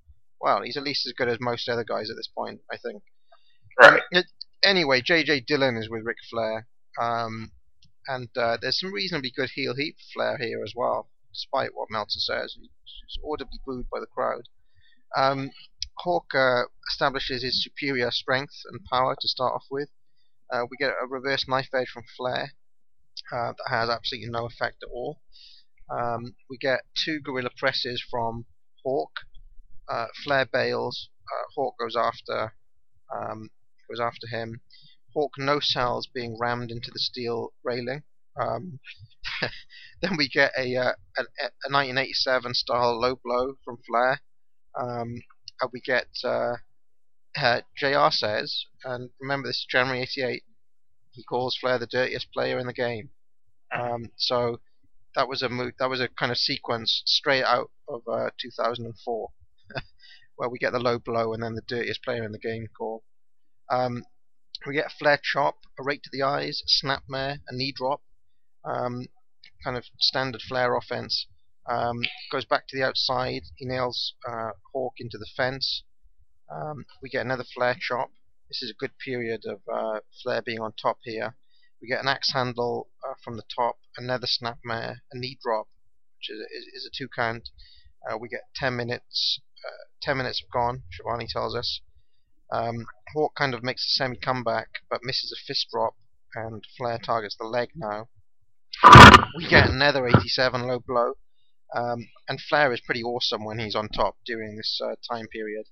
most other guys at this point, I think. Right. Anyway, J.J. Dillon is with Ric Flair. And there's some reasonably good heel heat for Flair here as well, despite what Meltzer says. He's audibly booed by the crowd. Hawk establishes his superior strength and power to start off with. We get a reverse knife edge from Flair that has absolutely no effect at all. We get 2 gorilla presses from Hawk. Flair bails. Hawk goes after him. Hawk no-sells being rammed into the steel railing. Then we get a 1987 style low blow from Flair. We get JR says, and remember this is January '88, he calls Flair the dirtiest player in the game. So that was a kind of sequence straight out of 2004, where we get the low blow and then the dirtiest player in the game call. We get a Flair chop, a rake to the eyes, a snapmare, a knee drop, kind of standard Flair offense. Goes back to the outside, he nails Hawk into the fence. We get another Flair chop. This is a good period of Flair being on top here. We get an axe handle from the top, another snapmare, a knee drop, which is a 2 count. We get 10 minutes. 10 minutes have gone, Schiavone tells us. Hawk kind of makes a semi-comeback, but misses a fist drop, and Flair targets the leg now. We get another 87 low blow, and Flair is pretty awesome when he's on top during this time period.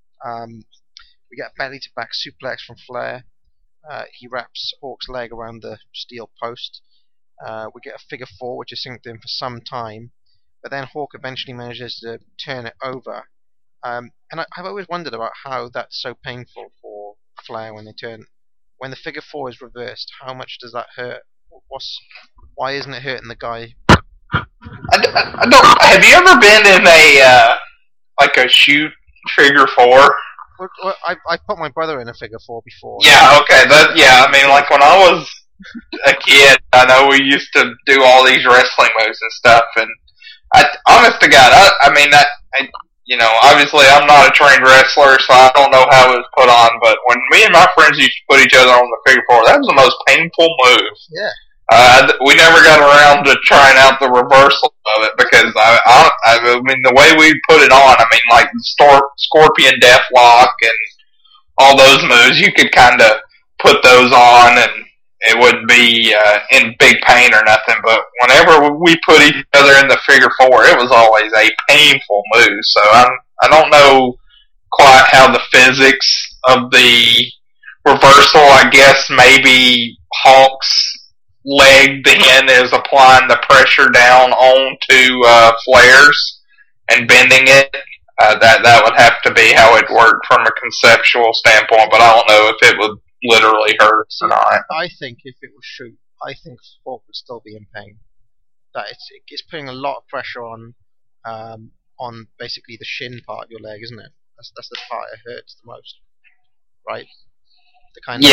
We get a belly-to-back suplex from Flair. He wraps Hawk's leg around the steel post. We get a figure 4, which is synced in for some time, but then Hawk eventually manages to turn it over. And I've always wondered about how that's so painful for Flair when the figure 4 is reversed. How much does that hurt? Why isn't it hurting the guy? I don't. Have you ever been in a shoot figure 4? Well, I put my brother in a figure 4 before. Yeah. Okay. I mean, like when I was a kid, I know we used to do all these wrestling moves and stuff, and honest to God, obviously I'm not a trained wrestler, so I don't know how it was put on, but when me and my friends used to put each other on the figure 4, that was the most painful move. Yeah. We never got around to trying out the reversal of it because I mean the way we put it on, I mean like Scorpion Deathlock and all those moves, you could kind of put those on and it wouldn't be in big pain or nothing. But whenever we put each other in the figure 4, it was always a painful move. So I don't know quite how the physics of the reversal. I guess maybe Hawk's leg then is applying the pressure down onto Flair's and bending it. That would have to be how it worked from a conceptual standpoint, but I don't know if it would literally hurt or not. I think if it was shoot, I think Hawk would still be in pain. That it's putting a lot of pressure on basically the shin part of your leg, isn't it? That's the part it hurts the most, right? The kind of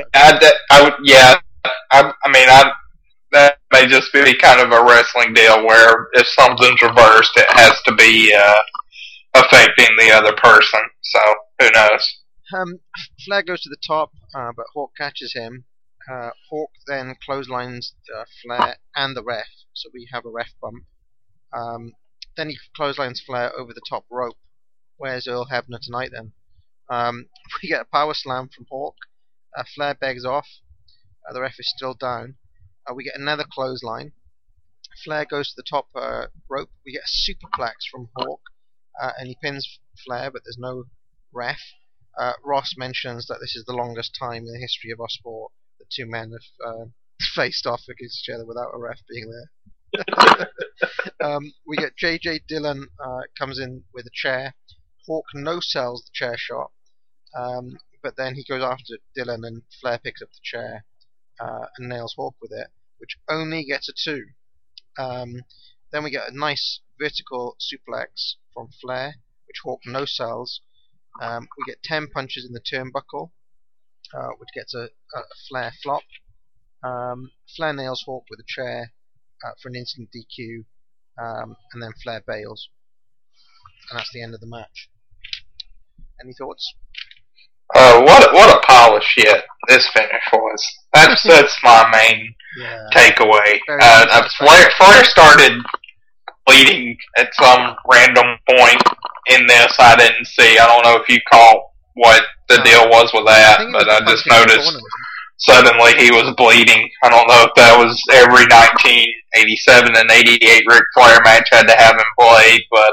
that may just be kind of a wrestling deal where if something's reversed, it has to be affecting the other person. So who knows? Flair goes to the top, but Hawk catches him. Hawk then clotheslines Flair and the ref, so we have a ref bump. Then he clotheslines Flair over the top rope. Where's Earl Hebner tonight then? We get a power slam from Hawk. Flair begs off. The ref is still down. We get another clothesline. Flair goes to the top rope. We get a superplex from Hawk, and he pins Flair, but there's no ref. Ross mentions that this is the longest time in the history of our sport that 2 men have faced off against each other without a ref being there. We get JJ Dillon comes in with a chair. Hawk no-sells the chair shot, but then he goes after Dillon and Flair picks up the chair and nails Hawk with it, which only gets a 2. Then we get a nice vertical suplex from Flair, which Hawk no-sells. We get 10 punches in the turnbuckle, which gets a Flair flop. Flair nails Hawk with a chair for an instant DQ, and then Flair bails. And that's the end of the match. Any thoughts? What a pile of shit this finish was. That's my main takeaway. Flair started bleeding at some random point in this. I didn't see. I don't know if you caught what the deal was with that, but I just noticed suddenly he was bleeding. I don't know if that was every 19 '87 and '88 Ric Flair match had to have him played, but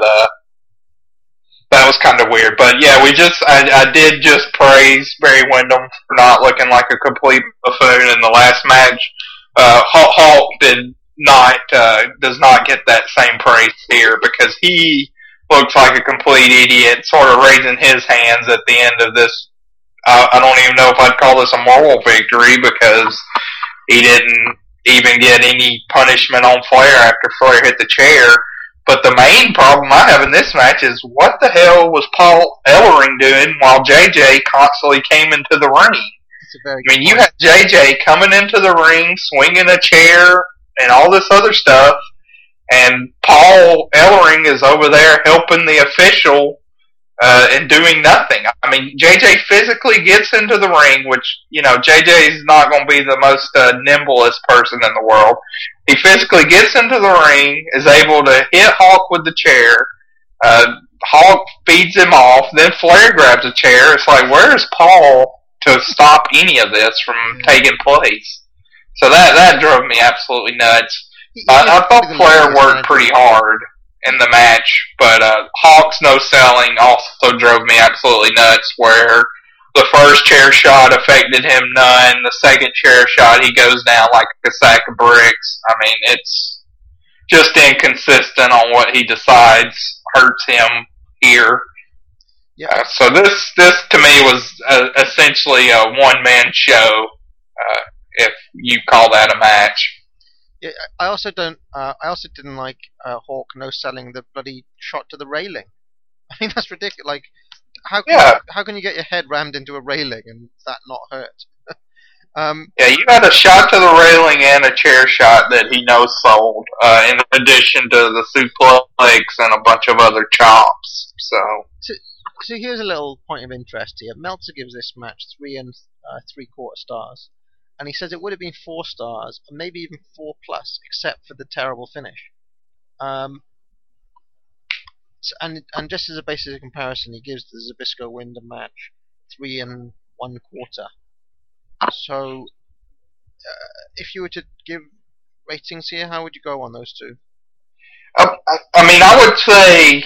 that was kind of weird. But yeah, I did just praise Barry Windham for not looking like a complete buffoon in the last match. Hulk does not get that same praise here because he looks like a complete idiot, sort of raising his hands at the end of this. I don't even know if I'd call this a moral victory because he didn't even get any punishment on Flair after Flair hit the chair. But the main problem I have in this match is what the hell was Paul Ellering doing while JJ constantly came into the ring? I mean, you had JJ coming into the ring, swinging a chair, and all this other stuff, and Paul Ellering is over there helping the official and doing nothing. I mean, JJ physically gets into the ring, which, JJ is not going to be the most nimblest person in the world. He physically gets into the ring, is able to hit Hulk with the chair. Hulk feeds him off. Then Flair grabs a chair. It's like, where is Paul to stop any of this from taking place? So that drove me absolutely nuts. I thought Flair worked pretty hard in the match, but Hawk's no selling also drove me absolutely nuts, where the first chair shot affected him none, the second chair shot he goes down like a sack of bricks. I mean, it's just inconsistent on what he decides hurts him here. Yeah. So this to me was essentially a one-man show, if you call that a match. Yeah, I also didn't like Hawk no selling the bloody shot to the railing. I mean, that's ridiculous. Like, how can you get your head rammed into a railing and that not hurt? Yeah, you had a shot to the railing and a chair shot that he no sold, in addition to the suplex and a bunch of other chops. So here's a little point of interest here. Meltzer gives this match 3 3/4 stars. And he says it would have been 4 stars, or maybe even 4+, except for the terrible finish. And just as a basis of comparison, he gives the Zbyszko Windham match 3 1/4. So, if you were to give ratings here, how would you go on those two? I mean, I would say,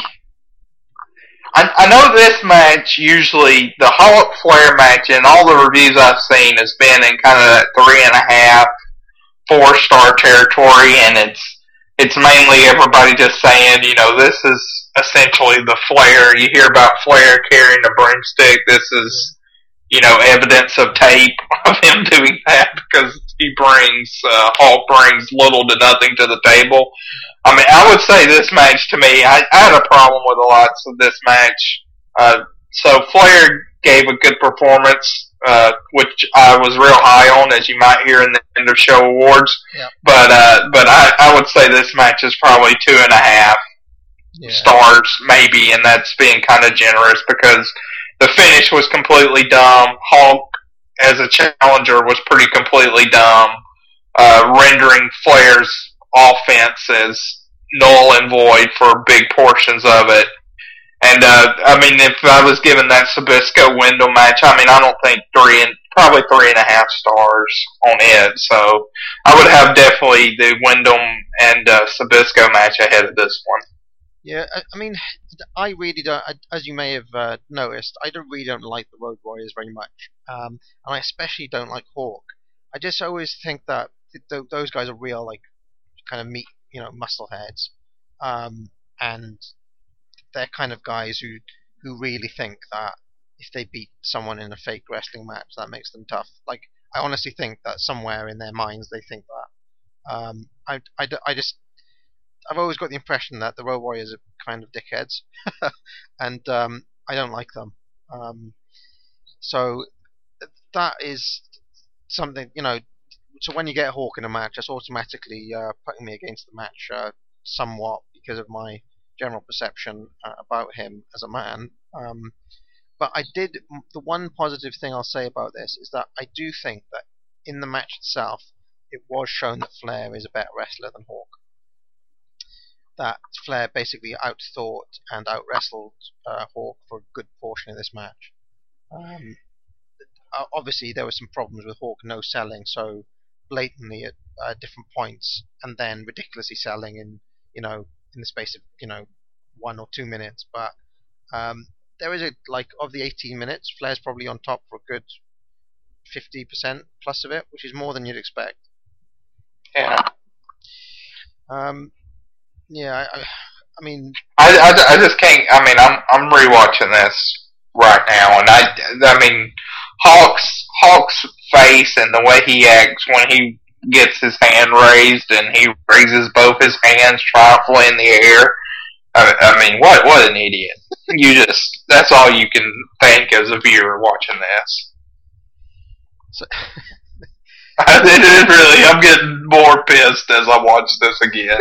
I know this match usually, the Hulk Flair match in all the reviews I've seen has been in kind of that 3.5, 4-star territory, and it's mainly everybody just saying, this is essentially the Flair. You hear about Flair carrying a broomstick. This is, evidence of tape of him doing that because Hulk brings little to nothing to the table. I mean, I would say this match to me, I had a problem with a lot of this match. So Flair gave a good performance, which I was real high on, as you might hear in the end of show awards. Yep. But I would say this match is probably 2.5 stars, maybe, and that's being kind of generous because the finish was completely dumb. Hulk, as a challenger, was pretty completely dumb, rendering Flair's offense as null and void for big portions of it. And I mean, if I was given that Zbyszko Windham match, I mean, I don't think probably 3.5 stars on it. So I would have definitely the Windham and Zbyszko match ahead of this one. Yeah, I mean, I really don't. As you may have noticed, I really don't like the Road Warriors very much, and I especially don't like Hawk. I just always think that those guys are real, like, kind of meat, muscle heads, and they're kind of guys who really think that if they beat someone in a fake wrestling match, that makes them tough. Like, I honestly think that somewhere in their minds they think that. I've always got the impression that the Road Warriors are kind of dickheads, and I don't like them. So that is something, so when you get Hawk in a match, that's automatically putting me against the match somewhat because of my general perception about him as a man. But the one positive thing I'll say about this is that I do think that in the match itself, it was shown that Flair is a better wrestler than Hawk. That Flair basically outthought and outwrestled Hawk for a good portion of this match. Obviously, there were some problems with Hawk no selling, so blatantly at different points, and then ridiculously selling in the space of 1 or 2 minutes. But there is of the 18 minutes, Flair's probably on top for a good 50% plus of it, which is more than you'd expect. Yeah. Yeah, I mean, I just can't. I mean, I'm rewatching this right now, and I mean, Hawk's face and the way he acts when he gets his hand raised and he raises both his hands triumphantly in the air. I mean, what an idiot! That's all you can think as a viewer watching this. So, It is really. I'm getting more pissed as I watch this again.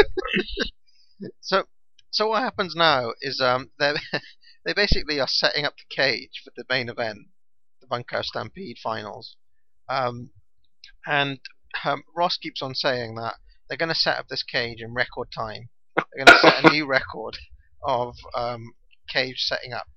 So what happens now is they basically are setting up the cage for the main event, the Bunkhouse Stampede finals, and Ross keeps on saying that they're going to set up this cage in record time. They're going to set a new record of cage setting up.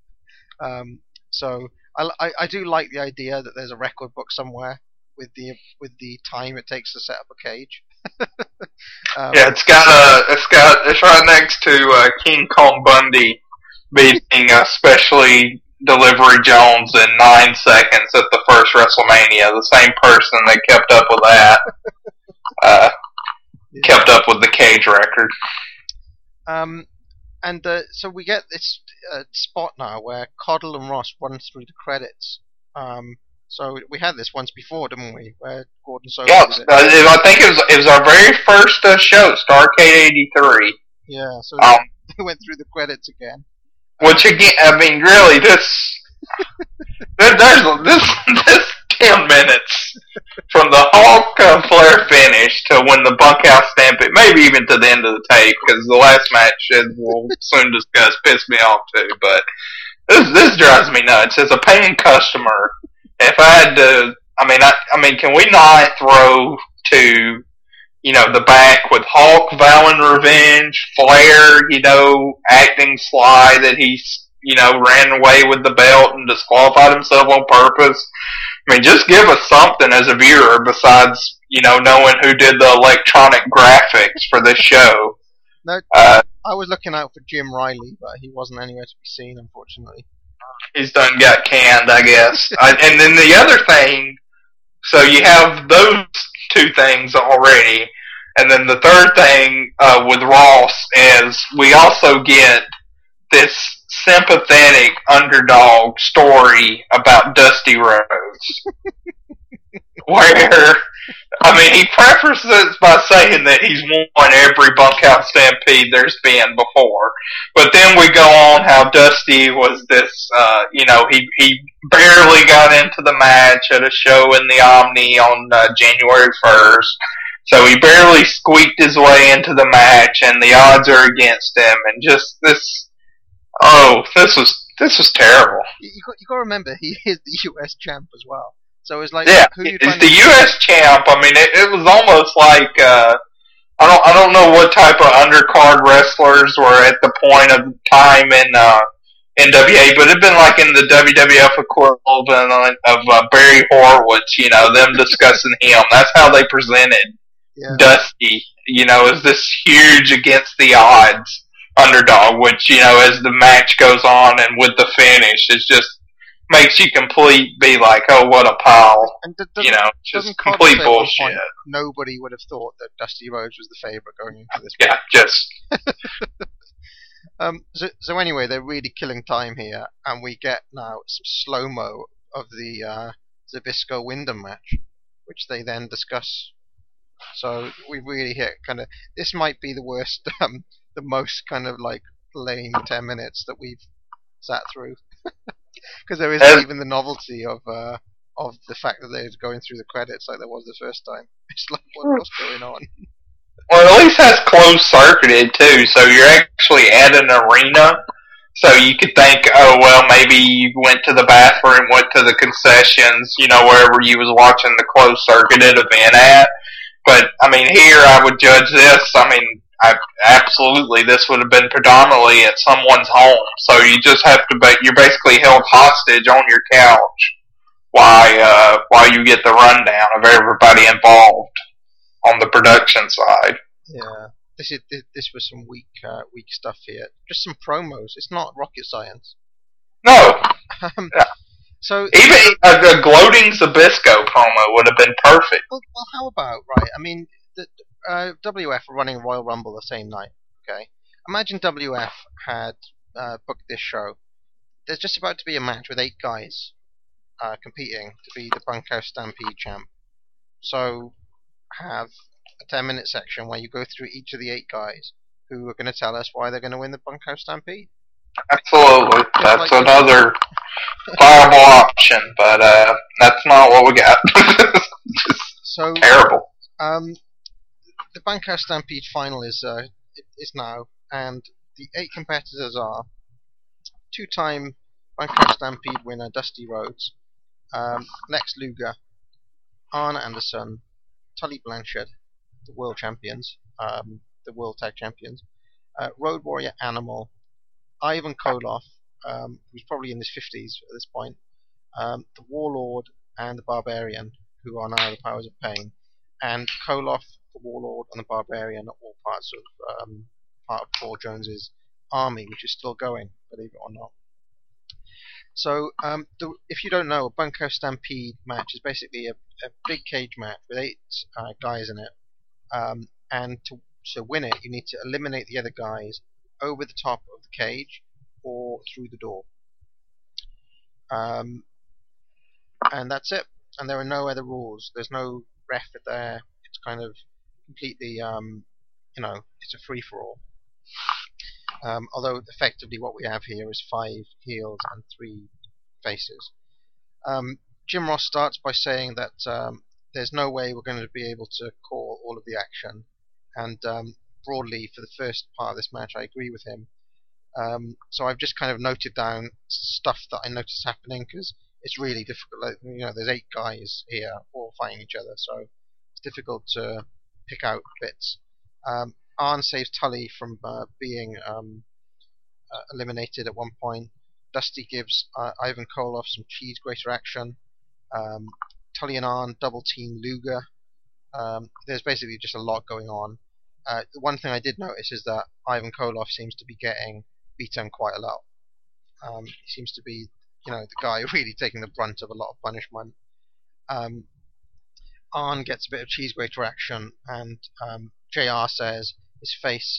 So I do like the idea that there's a record book somewhere with the time it takes to set up a cage. Yeah, it's right next to King Kong Bundy beating Specially Delivery Jones in 9 seconds at the first WrestleMania. The same person that kept up with that kept up with the cage record. So we get this spot now where Coddle and Ross run through the credits. So we had this once before, didn't we? Where Gordon Solie did it. I think it was our very first show, Starrcade '83. Yeah, so they went through the credits again. Which again, I mean, really, this 10 minutes from the Hawk Flair finish to when the Bunkhouse Stampede, maybe even to the end of the tape, because the last match, as we'll soon discuss, pissed me off too. But this drives me nuts. As a paying customer, if I had to, I mean, can we not throw to, the back with Hawk vowing revenge, Flair, acting sly that he's, ran away with the belt and disqualified himself on purpose? I mean, just give us something as a viewer besides, knowing who did the electronic graphics for this show. No, I was looking out for Jim Riley, but he wasn't anywhere to be seen, unfortunately. He's done got canned, I guess. And then the other thing, so you have those two things already, and then the third thing with Ross is we also get this sympathetic underdog story about Dusty Rhodes. Where, he prefaces it by saying that he's won every Bunkhouse Stampede there's been before. But then we go on how Dusty was this, he barely got into the match at a show in the Omni on January 1st. So he barely squeaked his way into the match, and the odds are against him. And just this, this was terrible. You got to remember, he is the US champ as well. So it's like, yeah, it's the U.S. champ. I mean, it was almost like I don't know what type of undercard wrestlers were at the point of time in NWA, but it'd been like in the WWF equivalent of Barry Horowitz. Them discussing him. That's how they presented Dusty. As this huge against the odds underdog, which as the match goes on and with the finish, it's just makes you be like, oh, what a pile. And just complete bullshit. Nobody would have thought that Dusty Rhodes was the favourite going into this match. Yeah, just... So anyway, they're really killing time here, and we get now some slow-mo of the Zbyszko Wyndham match, which they then discuss. So we really hit this might be the worst, the most lame 10 minutes that we've sat through. Because there isn't even the novelty of the fact that they're going through the credits like there was the first time. It's like, what's going on? Well, at least that's closed-circuited, too, so you're actually at an arena, so you could think, oh, well, maybe you went to the bathroom, went to the concessions, wherever you was watching the closed-circuited event at. But, here I would judge this, absolutely, this would have been predominantly at someone's home. So you just have to, you're basically held hostage on your couch while you get the rundown of everybody involved on the production side. Yeah, this was some weak stuff here. Just some promos. It's not rocket science. No. Um, Yeah. So Even a gloating Zbyszko promo would have been perfect. well, how about, right? I mean, WF were running Royal Rumble the same night. Okay, imagine WF had booked this show. There's just about to be a match with 8 guys competing to be the Bunkhouse Stampede champ. So have a 10-minute section where you go through each of the 8 guys who are going to tell us why they're going to win the Bunkhouse Stampede. Absolutely. That's another viable option, but that's not what we got. So terrible. The Bunkhouse Stampede final is now, and the 8 competitors are 2-time Bunkhouse Stampede winner Dusty Rhodes, Lex Luger, Arn Anderson, Tully Blanchard, the world champions, the world tag champions, Road Warrior Animal, Ivan Koloff, who's probably in his 50s at this point, the Warlord and the Barbarian, who are now the Powers of Pain, and Koloff, the Warlord, and the Barbarian are all part of Paul Jones's army, which is still going, believe it or not. So, if you don't know, a Bunkhouse Stampede match is basically a big cage match with 8 guys in it, and to win it, you need to eliminate the other guys over the top of the cage or through the door. And that's it. And there are no other rules. There's no ref there. It's kind of completely, it's a free-for-all. Although effectively what we have here is 5 heels and 3 faces. Jim Ross starts by saying that there's no way we're going to be able to call all of the action, and broadly for the first part of this match I agree with him. So I've just kind of noted down stuff that I notice happening, because it's really difficult. Like, there's 8 guys here all fighting each other, so it's difficult to pick out bits. Arn saves Tully from being eliminated at one point. Dusty gives Ivan Koloff some cheese grater action. Tully and Arn double team Luger. There's basically just a lot going on. The one thing I did notice is that Ivan Koloff seems to be getting beaten quite a lot. He seems to be, the guy really taking the brunt of a lot of punishment. Arn gets a bit of cheese grater action, and JR says his face,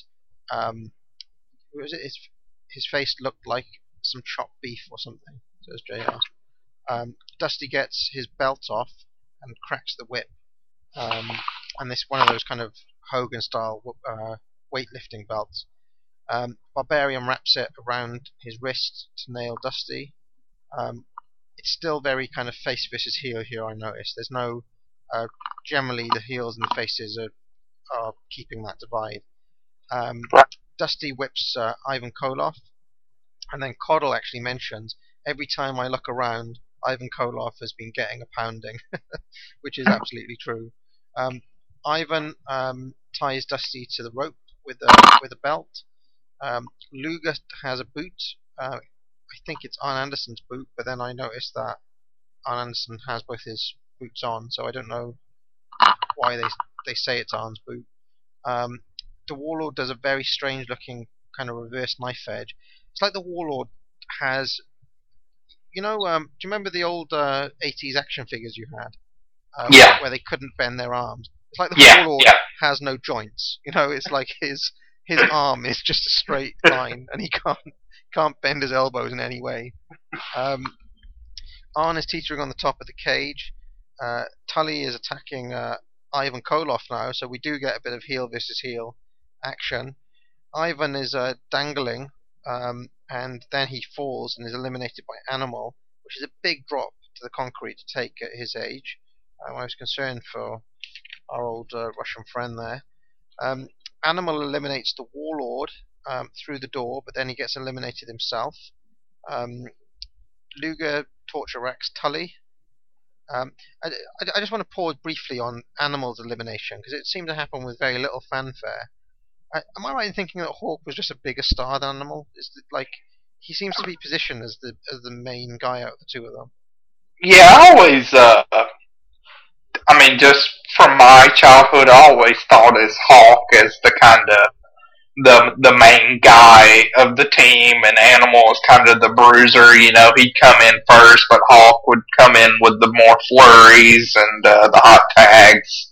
his face looked like some chopped beef or something, says JR. Dusty gets his belt off and cracks the whip, and this one of those kind of Hogan style weightlifting belts. Barbarian wraps it around his wrist to nail Dusty. It's still very kind of face versus heel here, I noticed. There's no generally the heels and the faces are keeping that divide. Dusty whips Ivan Koloff, and then Coddle actually mentions, every time I look around, Ivan Koloff has been getting a pounding, which is absolutely true. Ivan ties Dusty to the rope with a belt. Luger has a boot. I think it's Arn Anderson's boot, but then I noticed that Arn Anderson has both his boots on, so I don't know why they say it's Arn's boot. The Warlord does a very strange looking kind of reverse knife edge. It's like the Warlord has, do you remember the old 80s action figures you had? Yeah. Where they couldn't bend their arms. It's like the Warlord has no joints. It's like his arm is just a straight line, and he can't bend his elbows in any way. Arn is teetering on the top of the cage. Tully is attacking Ivan Koloff now, so we do get a bit of heel versus heel action. Ivan is dangling, and then he falls and is eliminated by Animal, which is a big drop to the concrete to take at his age. I was concerned for our old Russian friend there. Animal eliminates the Warlord through the door, but then he gets eliminated himself. Luger torture racks Tully. I just want to pause briefly on Animal's elimination, because it seemed to happen with very little fanfare. Am I right in thinking that Hawk was just a bigger star than Animal? He seems to be positioned as the main guy out of the two of them. Yeah, I always, just from my childhood, I always thought as Hawk as the kind of the main guy of the team, and Animal is kind of the bruiser. You know, he'd come in first, but Hawk would come in with the more flurries and the hot tags.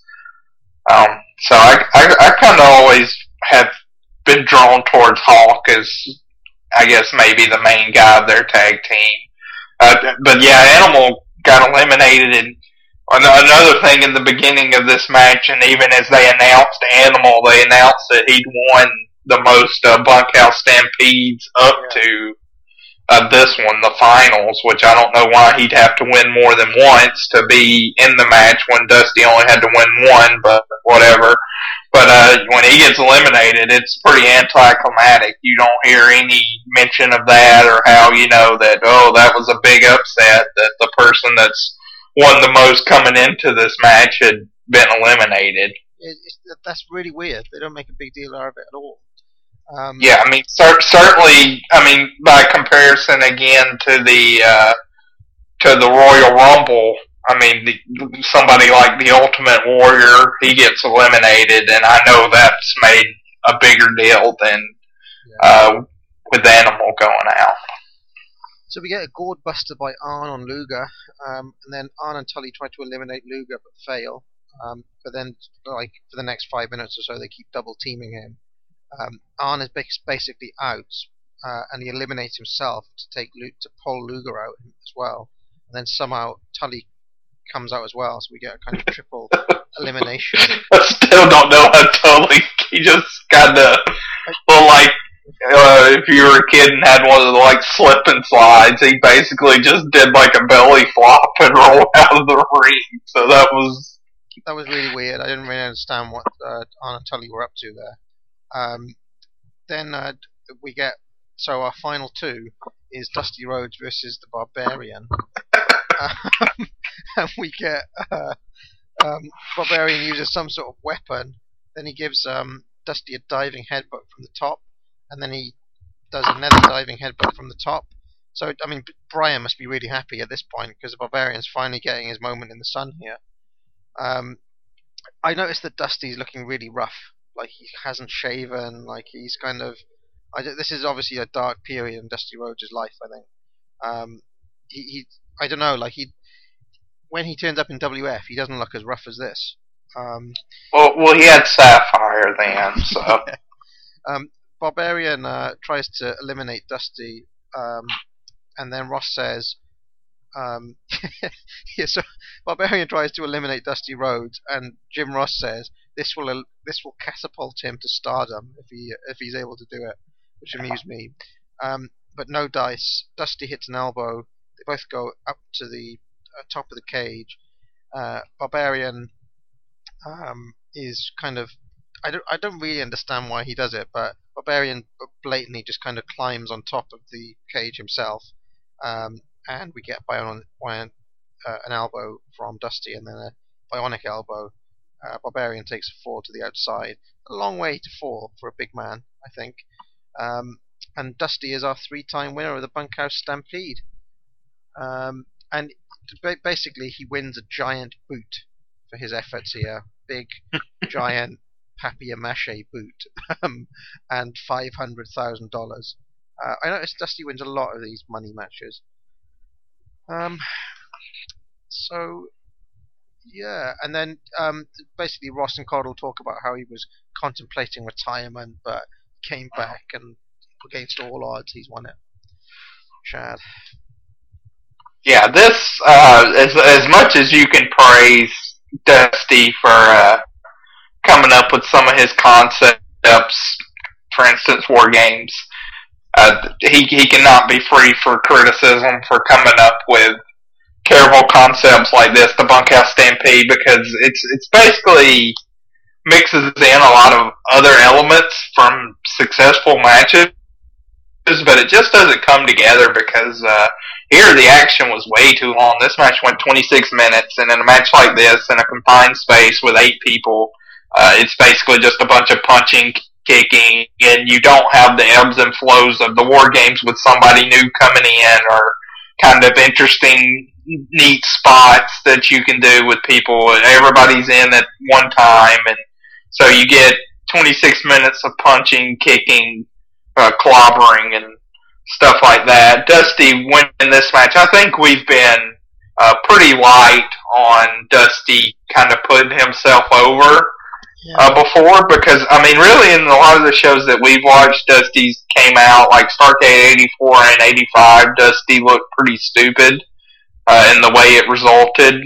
So I kind of always have been drawn towards Hawk as, I guess, maybe the main guy of their tag team. But yeah, Animal got eliminated, and another thing in the beginning of this match, and even as they announced Animal, they announced that he'd won the most bunkhouse stampedes up to this one, the finals, which I don't know why he'd have to win more than once to be in the match when Dusty only had to win one, but whatever. But when he gets eliminated, it's pretty anticlimactic. You don't hear any mention of that, or how, you know, that, oh, that was a big upset, that the person that's won the most coming into this match had been eliminated. That's really weird. They don't make a big deal out of it at all. Yeah, I mean, certainly, I mean, by comparison again to the Royal Rumble, I mean, somebody like the Ultimate Warrior, he gets eliminated, and I know that's made a bigger deal than with Animal going out. So we get a gourd buster by Arn on Luger, and then Arn and Tully try to eliminate Luger but fail. But then, like, for the next 5 minutes or so, they keep double teaming him. Arn is basically out, and he eliminates himself to pull Luger out as well. And then somehow Tully comes out as well, so we get a kind of triple elimination. I still don't know how Tully, he just kind of, well, like, if you were a kid and had one of the, like, slip and slides, he basically just did like a belly flop and rolled out of the ring. So that was really weird. I didn't really understand what Arn and Tully were up to there. Then we get, so our final two is Dusty Rhodes versus the Barbarian. And we get Barbarian uses some sort of weapon, then he gives Dusty a diving headbutt from the top, and then he does another diving headbutt from the top. So, I mean, Brian must be really happy at this point, because the Barbarian's finally getting his moment in the sun here. I noticed that Dusty's looking really rough. Like, he hasn't shaven, like, he's kind of... this is obviously a dark period in Dusty Rhodes' life, I think. I don't know, like, when he turns up in WF, he doesn't look as rough as this. Well, he had Sapphire then, so... Barbarian tries to eliminate Dusty, and then Ross says... so Barbarian tries to eliminate Dusty Rhodes, and Jim Ross says this will catapult him to stardom if he's able to do it, which amused me. But no dice. Dusty hits an elbow. They both go up to the top of the cage. Barbarian is kind of, I don't really understand why he does it, but Barbarian blatantly just kind of climbs on top of the cage himself. And we get an elbow from Dusty, and then a bionic elbow. Barbarian takes a fall to the outside. A long way to fall for a big man, I think. And Dusty is our 3-time winner of the Bunkhouse Stampede. And basically he wins a giant boot for his efforts here. Big, giant papier-mâché boot. And $500,000. I noticed Dusty wins a lot of these money matches. So yeah, and then basically Ross and Caudle talk about how he was contemplating retirement, but came back, and against all odds he's won it. Chad. Yeah, this as much as you can praise Dusty for coming up with some of his concepts, for instance, War Games. He cannot be free for criticism for coming up with terrible concepts like this, the Bunkhouse Stampede, because it's basically mixes in a lot of other elements from successful matches, but it just doesn't come together because here the action was way too long. This match went 26 minutes, and in a match like this, in a confined space with 8 people, it's basically just a bunch of punching, kicking, and you don't have the ebbs and flows of the War Games with somebody new coming in, or kind of interesting, neat spots that you can do with people. Everybody's in at one time, and so you get 26 minutes of punching, kicking, clobbering, and stuff like that. Dusty winning this match. I think we've been pretty light on Dusty kind of putting himself over before, because I mean, really, in a lot of the shows that we've watched, Dusty's came out like Starrcade '84 and '85. Dusty looked pretty stupid in the way it resulted.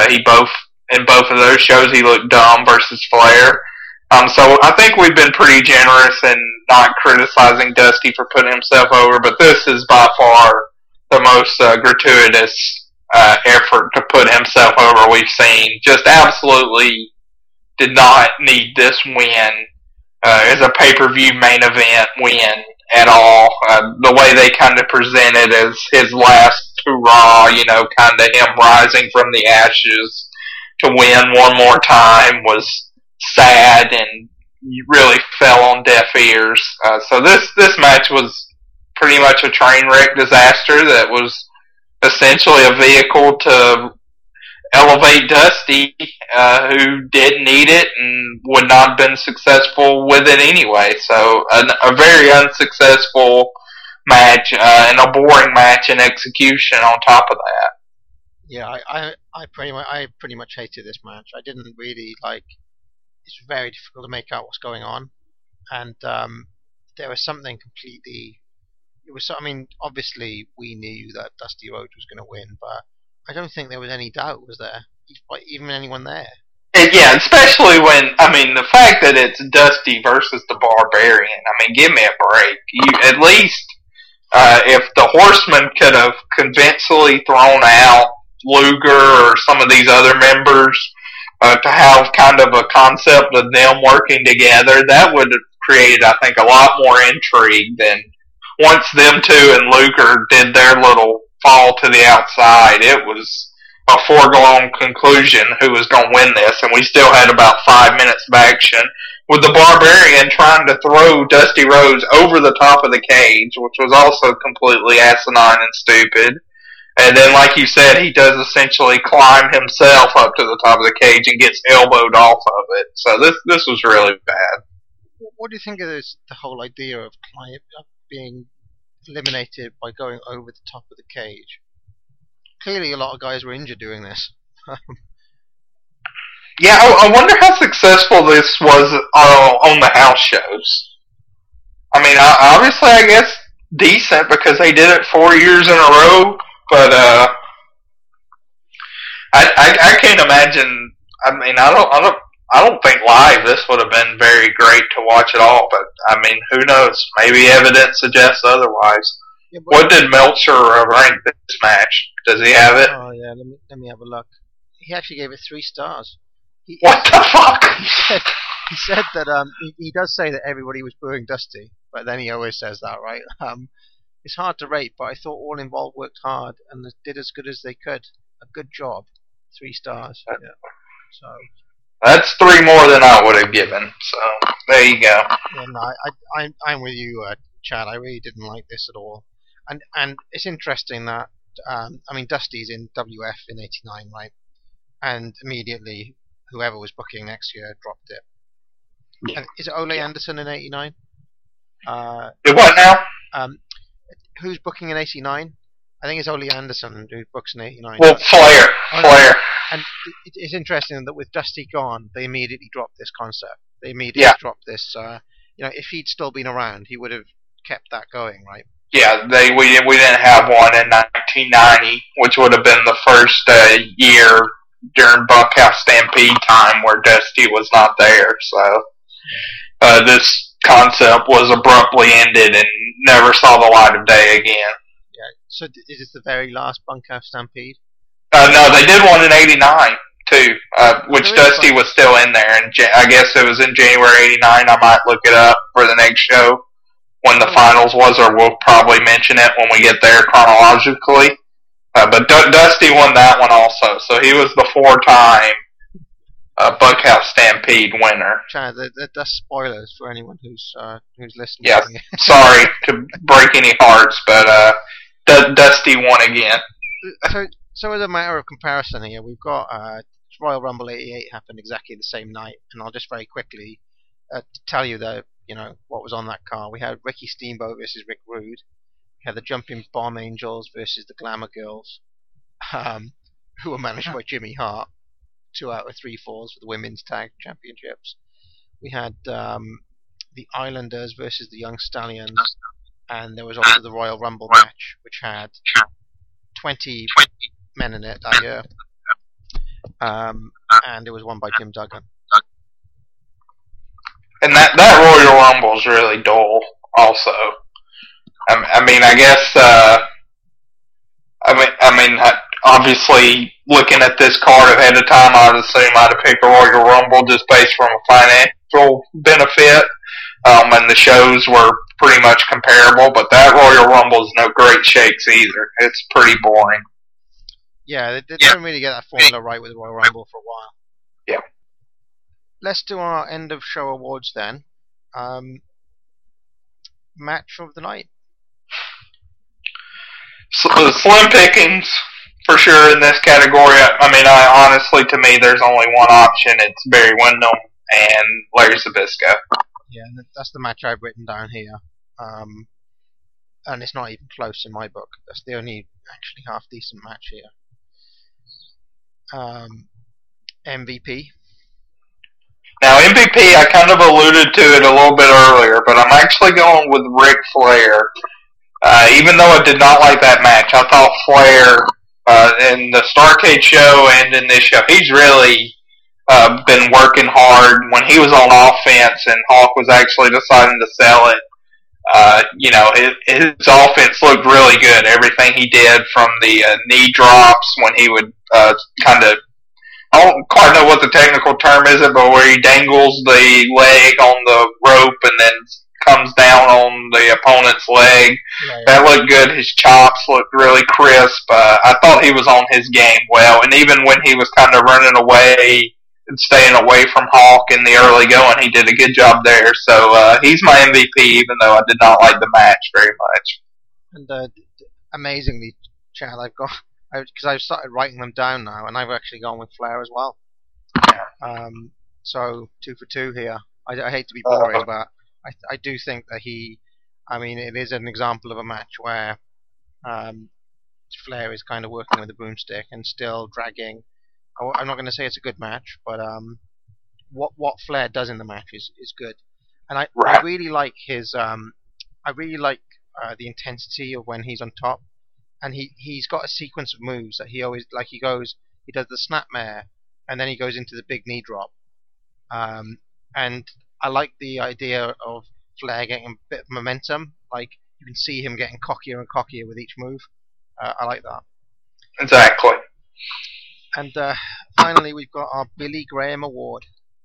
In both of those shows, he looked dumb versus Flair. So I think we've been pretty generous in not criticizing Dusty for putting himself over, but this is by far the most gratuitous effort to put himself over we've seen. Just absolutely did not need this win as a pay-per-view main event win at all. The way they kind of presented as his last hurrah, kind of him rising from the ashes to win one more time, was sad and really fell on deaf ears. So this match was pretty much a train wreck disaster that was essentially a vehicle to elevate Dusty, who didn't need it and would not have been successful with it anyway. So a very unsuccessful match and a boring match in execution on top of that. Yeah, I pretty much hated this match. I didn't really like. It's very difficult to make out what's going on, and there was something completely. It was. I mean, obviously we knew that Dusty Rhodes was going to win, but I don't think there was any doubt, was there? Even anyone there? Yeah, especially when, I mean, the fact that it's Dusty versus the Barbarian. I mean, give me a break. At least, if the Horsemen could have convincingly thrown out Luger or some of these other members to have kind of a concept of them working together, that would have created, I think, a lot more intrigue than once them two and Luger did their little fall to the outside. It was a foregone conclusion who was going to win this, and we still had about 5 minutes of action with the Barbarian trying to throw Dusty Rhodes over the top of the cage, which was also completely asinine and stupid. And then, like you said, he does essentially climb himself up to the top of the cage and gets elbowed off of it. So this was really bad. What do you think of this? The whole idea of being eliminated by going over the top of the cage. Clearly, a lot of guys were injured doing this. Yeah, I wonder how successful this was on the house shows. I mean, obviously, I guess decent because they did it 4 years in a row. But I can't imagine. I mean, I don't think live this would have been very great to watch at all. But I mean, who knows? Maybe evidence suggests otherwise. Yeah, what did Meltzer rank this match? Does he have it? Oh yeah, let me have a look. He actually gave it 3 stars. What the fuck? He said that he does say that everybody was booing Dusty, but then he always says that, right? It's hard to rate, but I thought all involved worked hard and did as good as they could. A good job. 3 stars. Yeah. So that's 3 more than I would have given. So there you go. Yeah, no, I'm with you, Chad. I really didn't like this at all. And it's interesting that I mean, Dusty's in WF in '89, right? And immediately, whoever was booking next year dropped it. Yeah. Is it Ole Anderson in '89? What now? Who's booking in '89? I think it's Ole Anderson who books in '89. Well, Flair. And it's interesting that with Dusty gone, they immediately dropped this concept. They immediately dropped this. If he'd still been around, he would have kept that going, right? Yeah, we didn't have one in 1990, which would have been the first year during Bunkhouse Stampede time where Dusty was not there. So this concept was abruptly ended and never saw the light of day again. Yeah. So is this the very last Bunkhouse Stampede? No, they did one in '89 too, which Dusty was still in there, and I guess it was in January '89. I might look it up for the next show when the finals was, or we'll probably mention it when we get there chronologically. But Dusty won that one also, so he was the 4-time Bunkhouse Stampede winner. Chad, that's spoilers for anyone who's listening. Yeah, sorry to break any hearts, but Dusty won again. So as a matter of comparison here, we've got Royal Rumble '88 happened exactly the same night, and I'll just very quickly tell you what was on that card. We had Ricky Steamboat versus Rick Rude. We had the Jumping Bomb Angels versus the Glamour Girls, who were managed by Jimmy Hart. 2 out of 3 falls for the women's tag championships. We had the Islanders versus the Young Stallions, and there was also the Royal Rumble match, which had 20 men in it that year, and it was won by Jim Duggan. And that Royal Rumble is really dull, also. I mean, I guess. Obviously, looking at this card ahead of time, I would assume I'd have picked a Royal Rumble just based from a financial benefit. And the shows were pretty much comparable, but that Royal Rumble is no great shakes either. It's pretty boring. Yeah, they didn't really get that formula right with the Royal Rumble for a while. Yeah. Let's do our end of show awards then. Match of the night. So the slim pickings, for sure, in this category. I mean, honestly, to me, there's only one option. It's Barry Windham and Larry Zbyszko. Yeah, that's the match I've written down here. And it's not even close in my book. That's the only actually half-decent match here. MVP. Now, MVP, I kind of alluded to it a little bit earlier, but I'm actually going with Ric Flair. Even though I did not like that match, I thought Flair, in the Starrcade show and in this show, he's really been working hard. When he was on offense and Hawk was actually deciding to sell it, his offense looked really good. Everything he did, from the knee drops when he would kind of, I don't quite know what the technical term is, but where he dangles the leg on the rope and then comes down on the opponent's leg. Right. That looked good. His chops looked really crisp. I thought he was on his game well, and even when he was kind of running away and staying away from Hawk in the early going, he did a good job there. So he's my MVP, even though I did not like the match very much. And amazingly, Chad, because I've started writing them down now, and I've actually gone with Flair as well. Yeah. So 2 for 2 here. I hate to be boring, but I do think that it is an example of a match where Flair is kind of working with a broomstick and still dragging. I'm not going to say it's a good match, but what Flair does in the match is good, and I really like his. I really like the intensity of when he's on top, and he's got a sequence of moves that he always like. He does the snapmare, and then he goes into the big knee drop, and I like the idea of Flair getting a bit of momentum. Like, you can see him getting cockier and cockier with each move. I like that. Exactly. And finally, we've got our Billy Graham Award.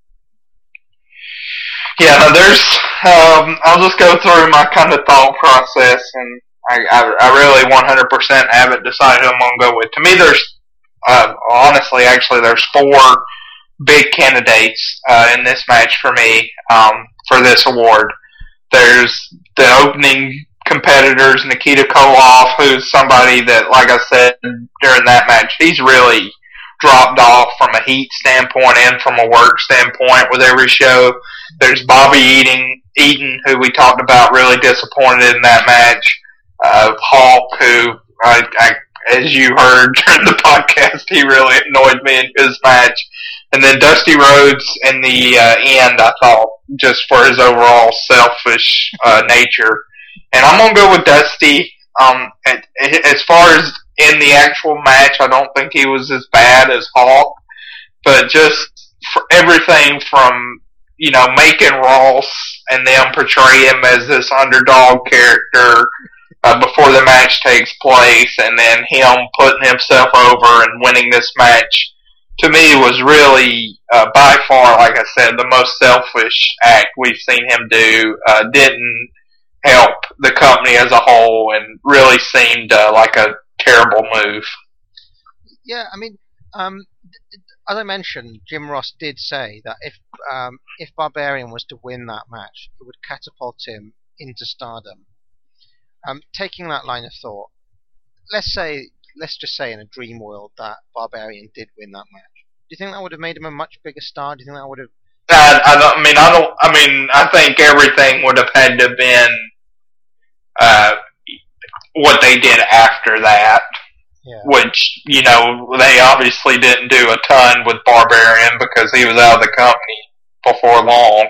Yeah, now I'll just go through my kind of thought process, and I really 100% haven't decided who I'm going to go with. To me, there's honestly, there's 4 big candidates in this match for me for this award. There's the opening competitors, Nikita Koloff, who's somebody that, like I said during that match, he's really dropped off from a heat standpoint and from a work standpoint with every show. There's Bobby Eaton, who we talked about, really disappointed in that match. Hawk, who, as you heard during the podcast, he really annoyed me in his match. And then Dusty Rhodes in the end, I thought, just for his overall selfish nature. And I'm going to go with Dusty. As far as in the actual match, I don't think he was as bad as Hawk. But just for everything from, making Ross and them portray him as this underdog character before the match takes place, and then him putting himself over and winning this match, to me, was really, by far, like I said, the most selfish act we've seen him do. Didn't help the company as a whole, and really seemed like a terrible move. Yeah, as I mentioned, Jim Ross did say that if Barbarian was to win that match, it would catapult him into stardom. Taking that line of thought, let's just say in a dream world that Barbarian did win that match. Do you think that would have made him a much bigger star? Do you think that would have? I think everything would have had to have been what they did after that. Yeah. Which, they obviously didn't do a ton with Barbarian because he was out of the company before long.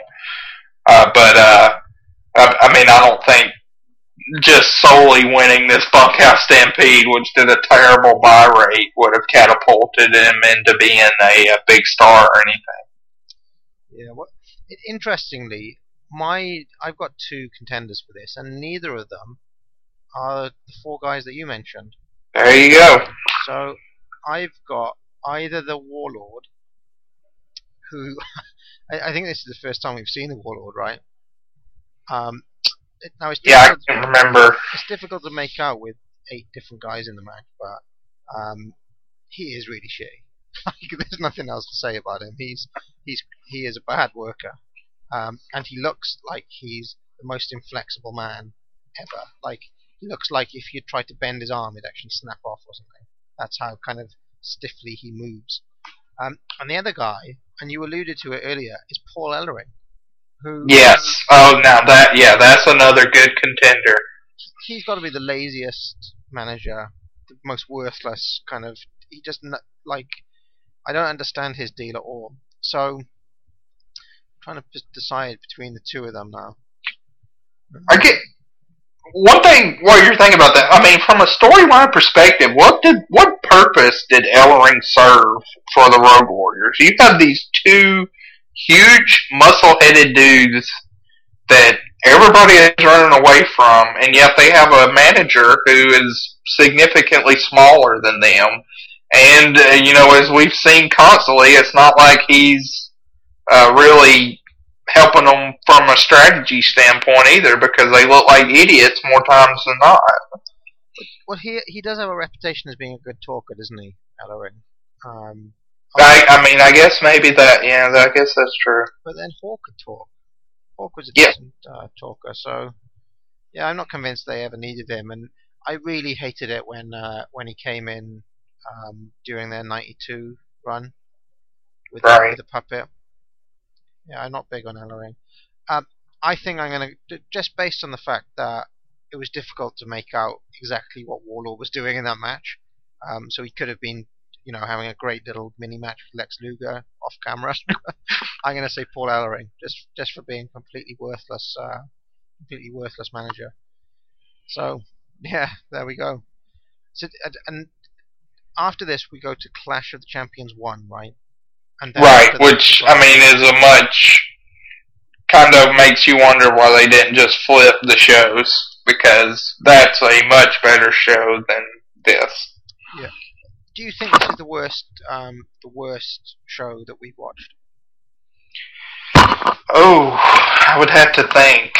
I don't think just solely winning this Bunkhouse Stampede, which did a terrible buy rate, would have catapulted him into being a big star or anything. Yeah, interestingly, I've got two contenders for this, and neither of them are the four guys that you mentioned. There you go. So I've got either the Warlord, who I think this is the first time we've seen the Warlord, right? Now it's I can remember. It's difficult to make out with 8 different guys in the match, but he is really shitty. There's nothing else to say about him. He is a bad worker, and he looks like he's the most inflexible man ever. Like, he looks like if you tried to bend his arm, it'd actually snap off or something. That's how kind of stiffly he moves. And the other guy, and you alluded to it earlier, is Paul Ellering. Who, yes. That's another good contender. He's got to be the laziest manager, the most worthless kind of. He just I don't understand his deal at all. So, I'm trying to decide between the two of them now. I get one thing while you're thinking about that. I mean, from a storyline perspective, what purpose did Ellering serve for the Road Warriors? You have these two huge, muscle-headed dudes that everybody is running away from, and yet they have a manager who is significantly smaller than them. And, as we've seen constantly, it's not like he's really helping them from a strategy standpoint either, because they look like idiots more times than not. Well, he does have a reputation as being a good talker, doesn't he, Ellering? I guess maybe that, I guess that's true. But then Hawk could talk. Hawk was a decent talker, so yeah, I'm not convinced they ever needed him, and I really hated it when he came in during their 92 run with the puppet. Yeah, I'm not big on Ellering. I think I'm going to, just based on the fact that it was difficult to make out exactly what Warlord was doing in that match, so he could have been having a great little mini match with Lex Luger off camera. I'm going to say Paul Ellering, just for being completely worthless manager. So yeah, there we go. So, and after this, we go to Clash of the Champions 1, right? And right, which is a much kind of makes you wonder why they didn't just flip the shows, because that's a much better show than this. Yeah. Do you think this is the worst show that we've watched? Oh, I would have to think.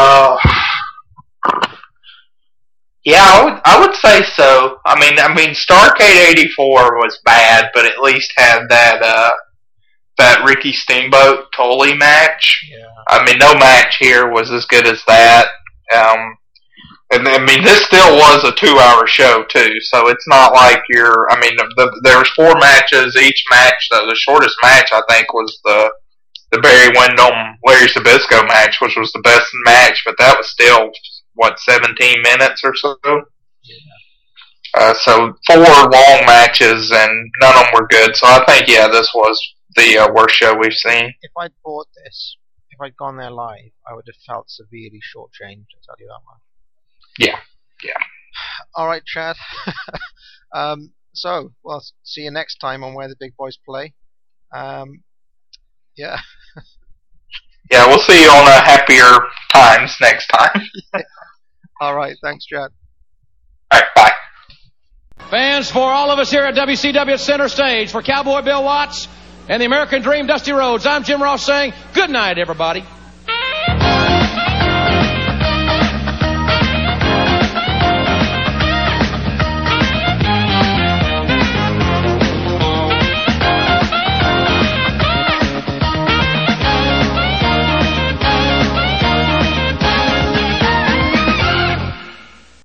Yeah, I would say so. I mean, Starrcade '84 was bad, but at least had that Ricky Steamboat Tully match. Yeah. I mean, no match here was as good as that. And this still was a 2-hour show too, so it's not like you're. There was 4 matches. Each match, the shortest match I think was the Barry Windham Larry Zbyszko match, which was the best match, but that was still 17 minutes or so. Yeah. So 4 long matches, and none of them were good. So I think this was the worst show we've seen. If I'd bought this, if I'd gone there live, I would have felt severely shortchanged. I'll tell you that much. Yeah. All right, Chad. So, well, see you next time on Where the Big Boys Play. Yeah. Yeah, we'll see you on happier times next time. All right, thanks, Chad. All right, bye. Fans, for all of us here at WCW Center Stage, for Cowboy Bill Watts and the American Dream Dusty Rhodes, I'm Jim Ross saying good night, everybody.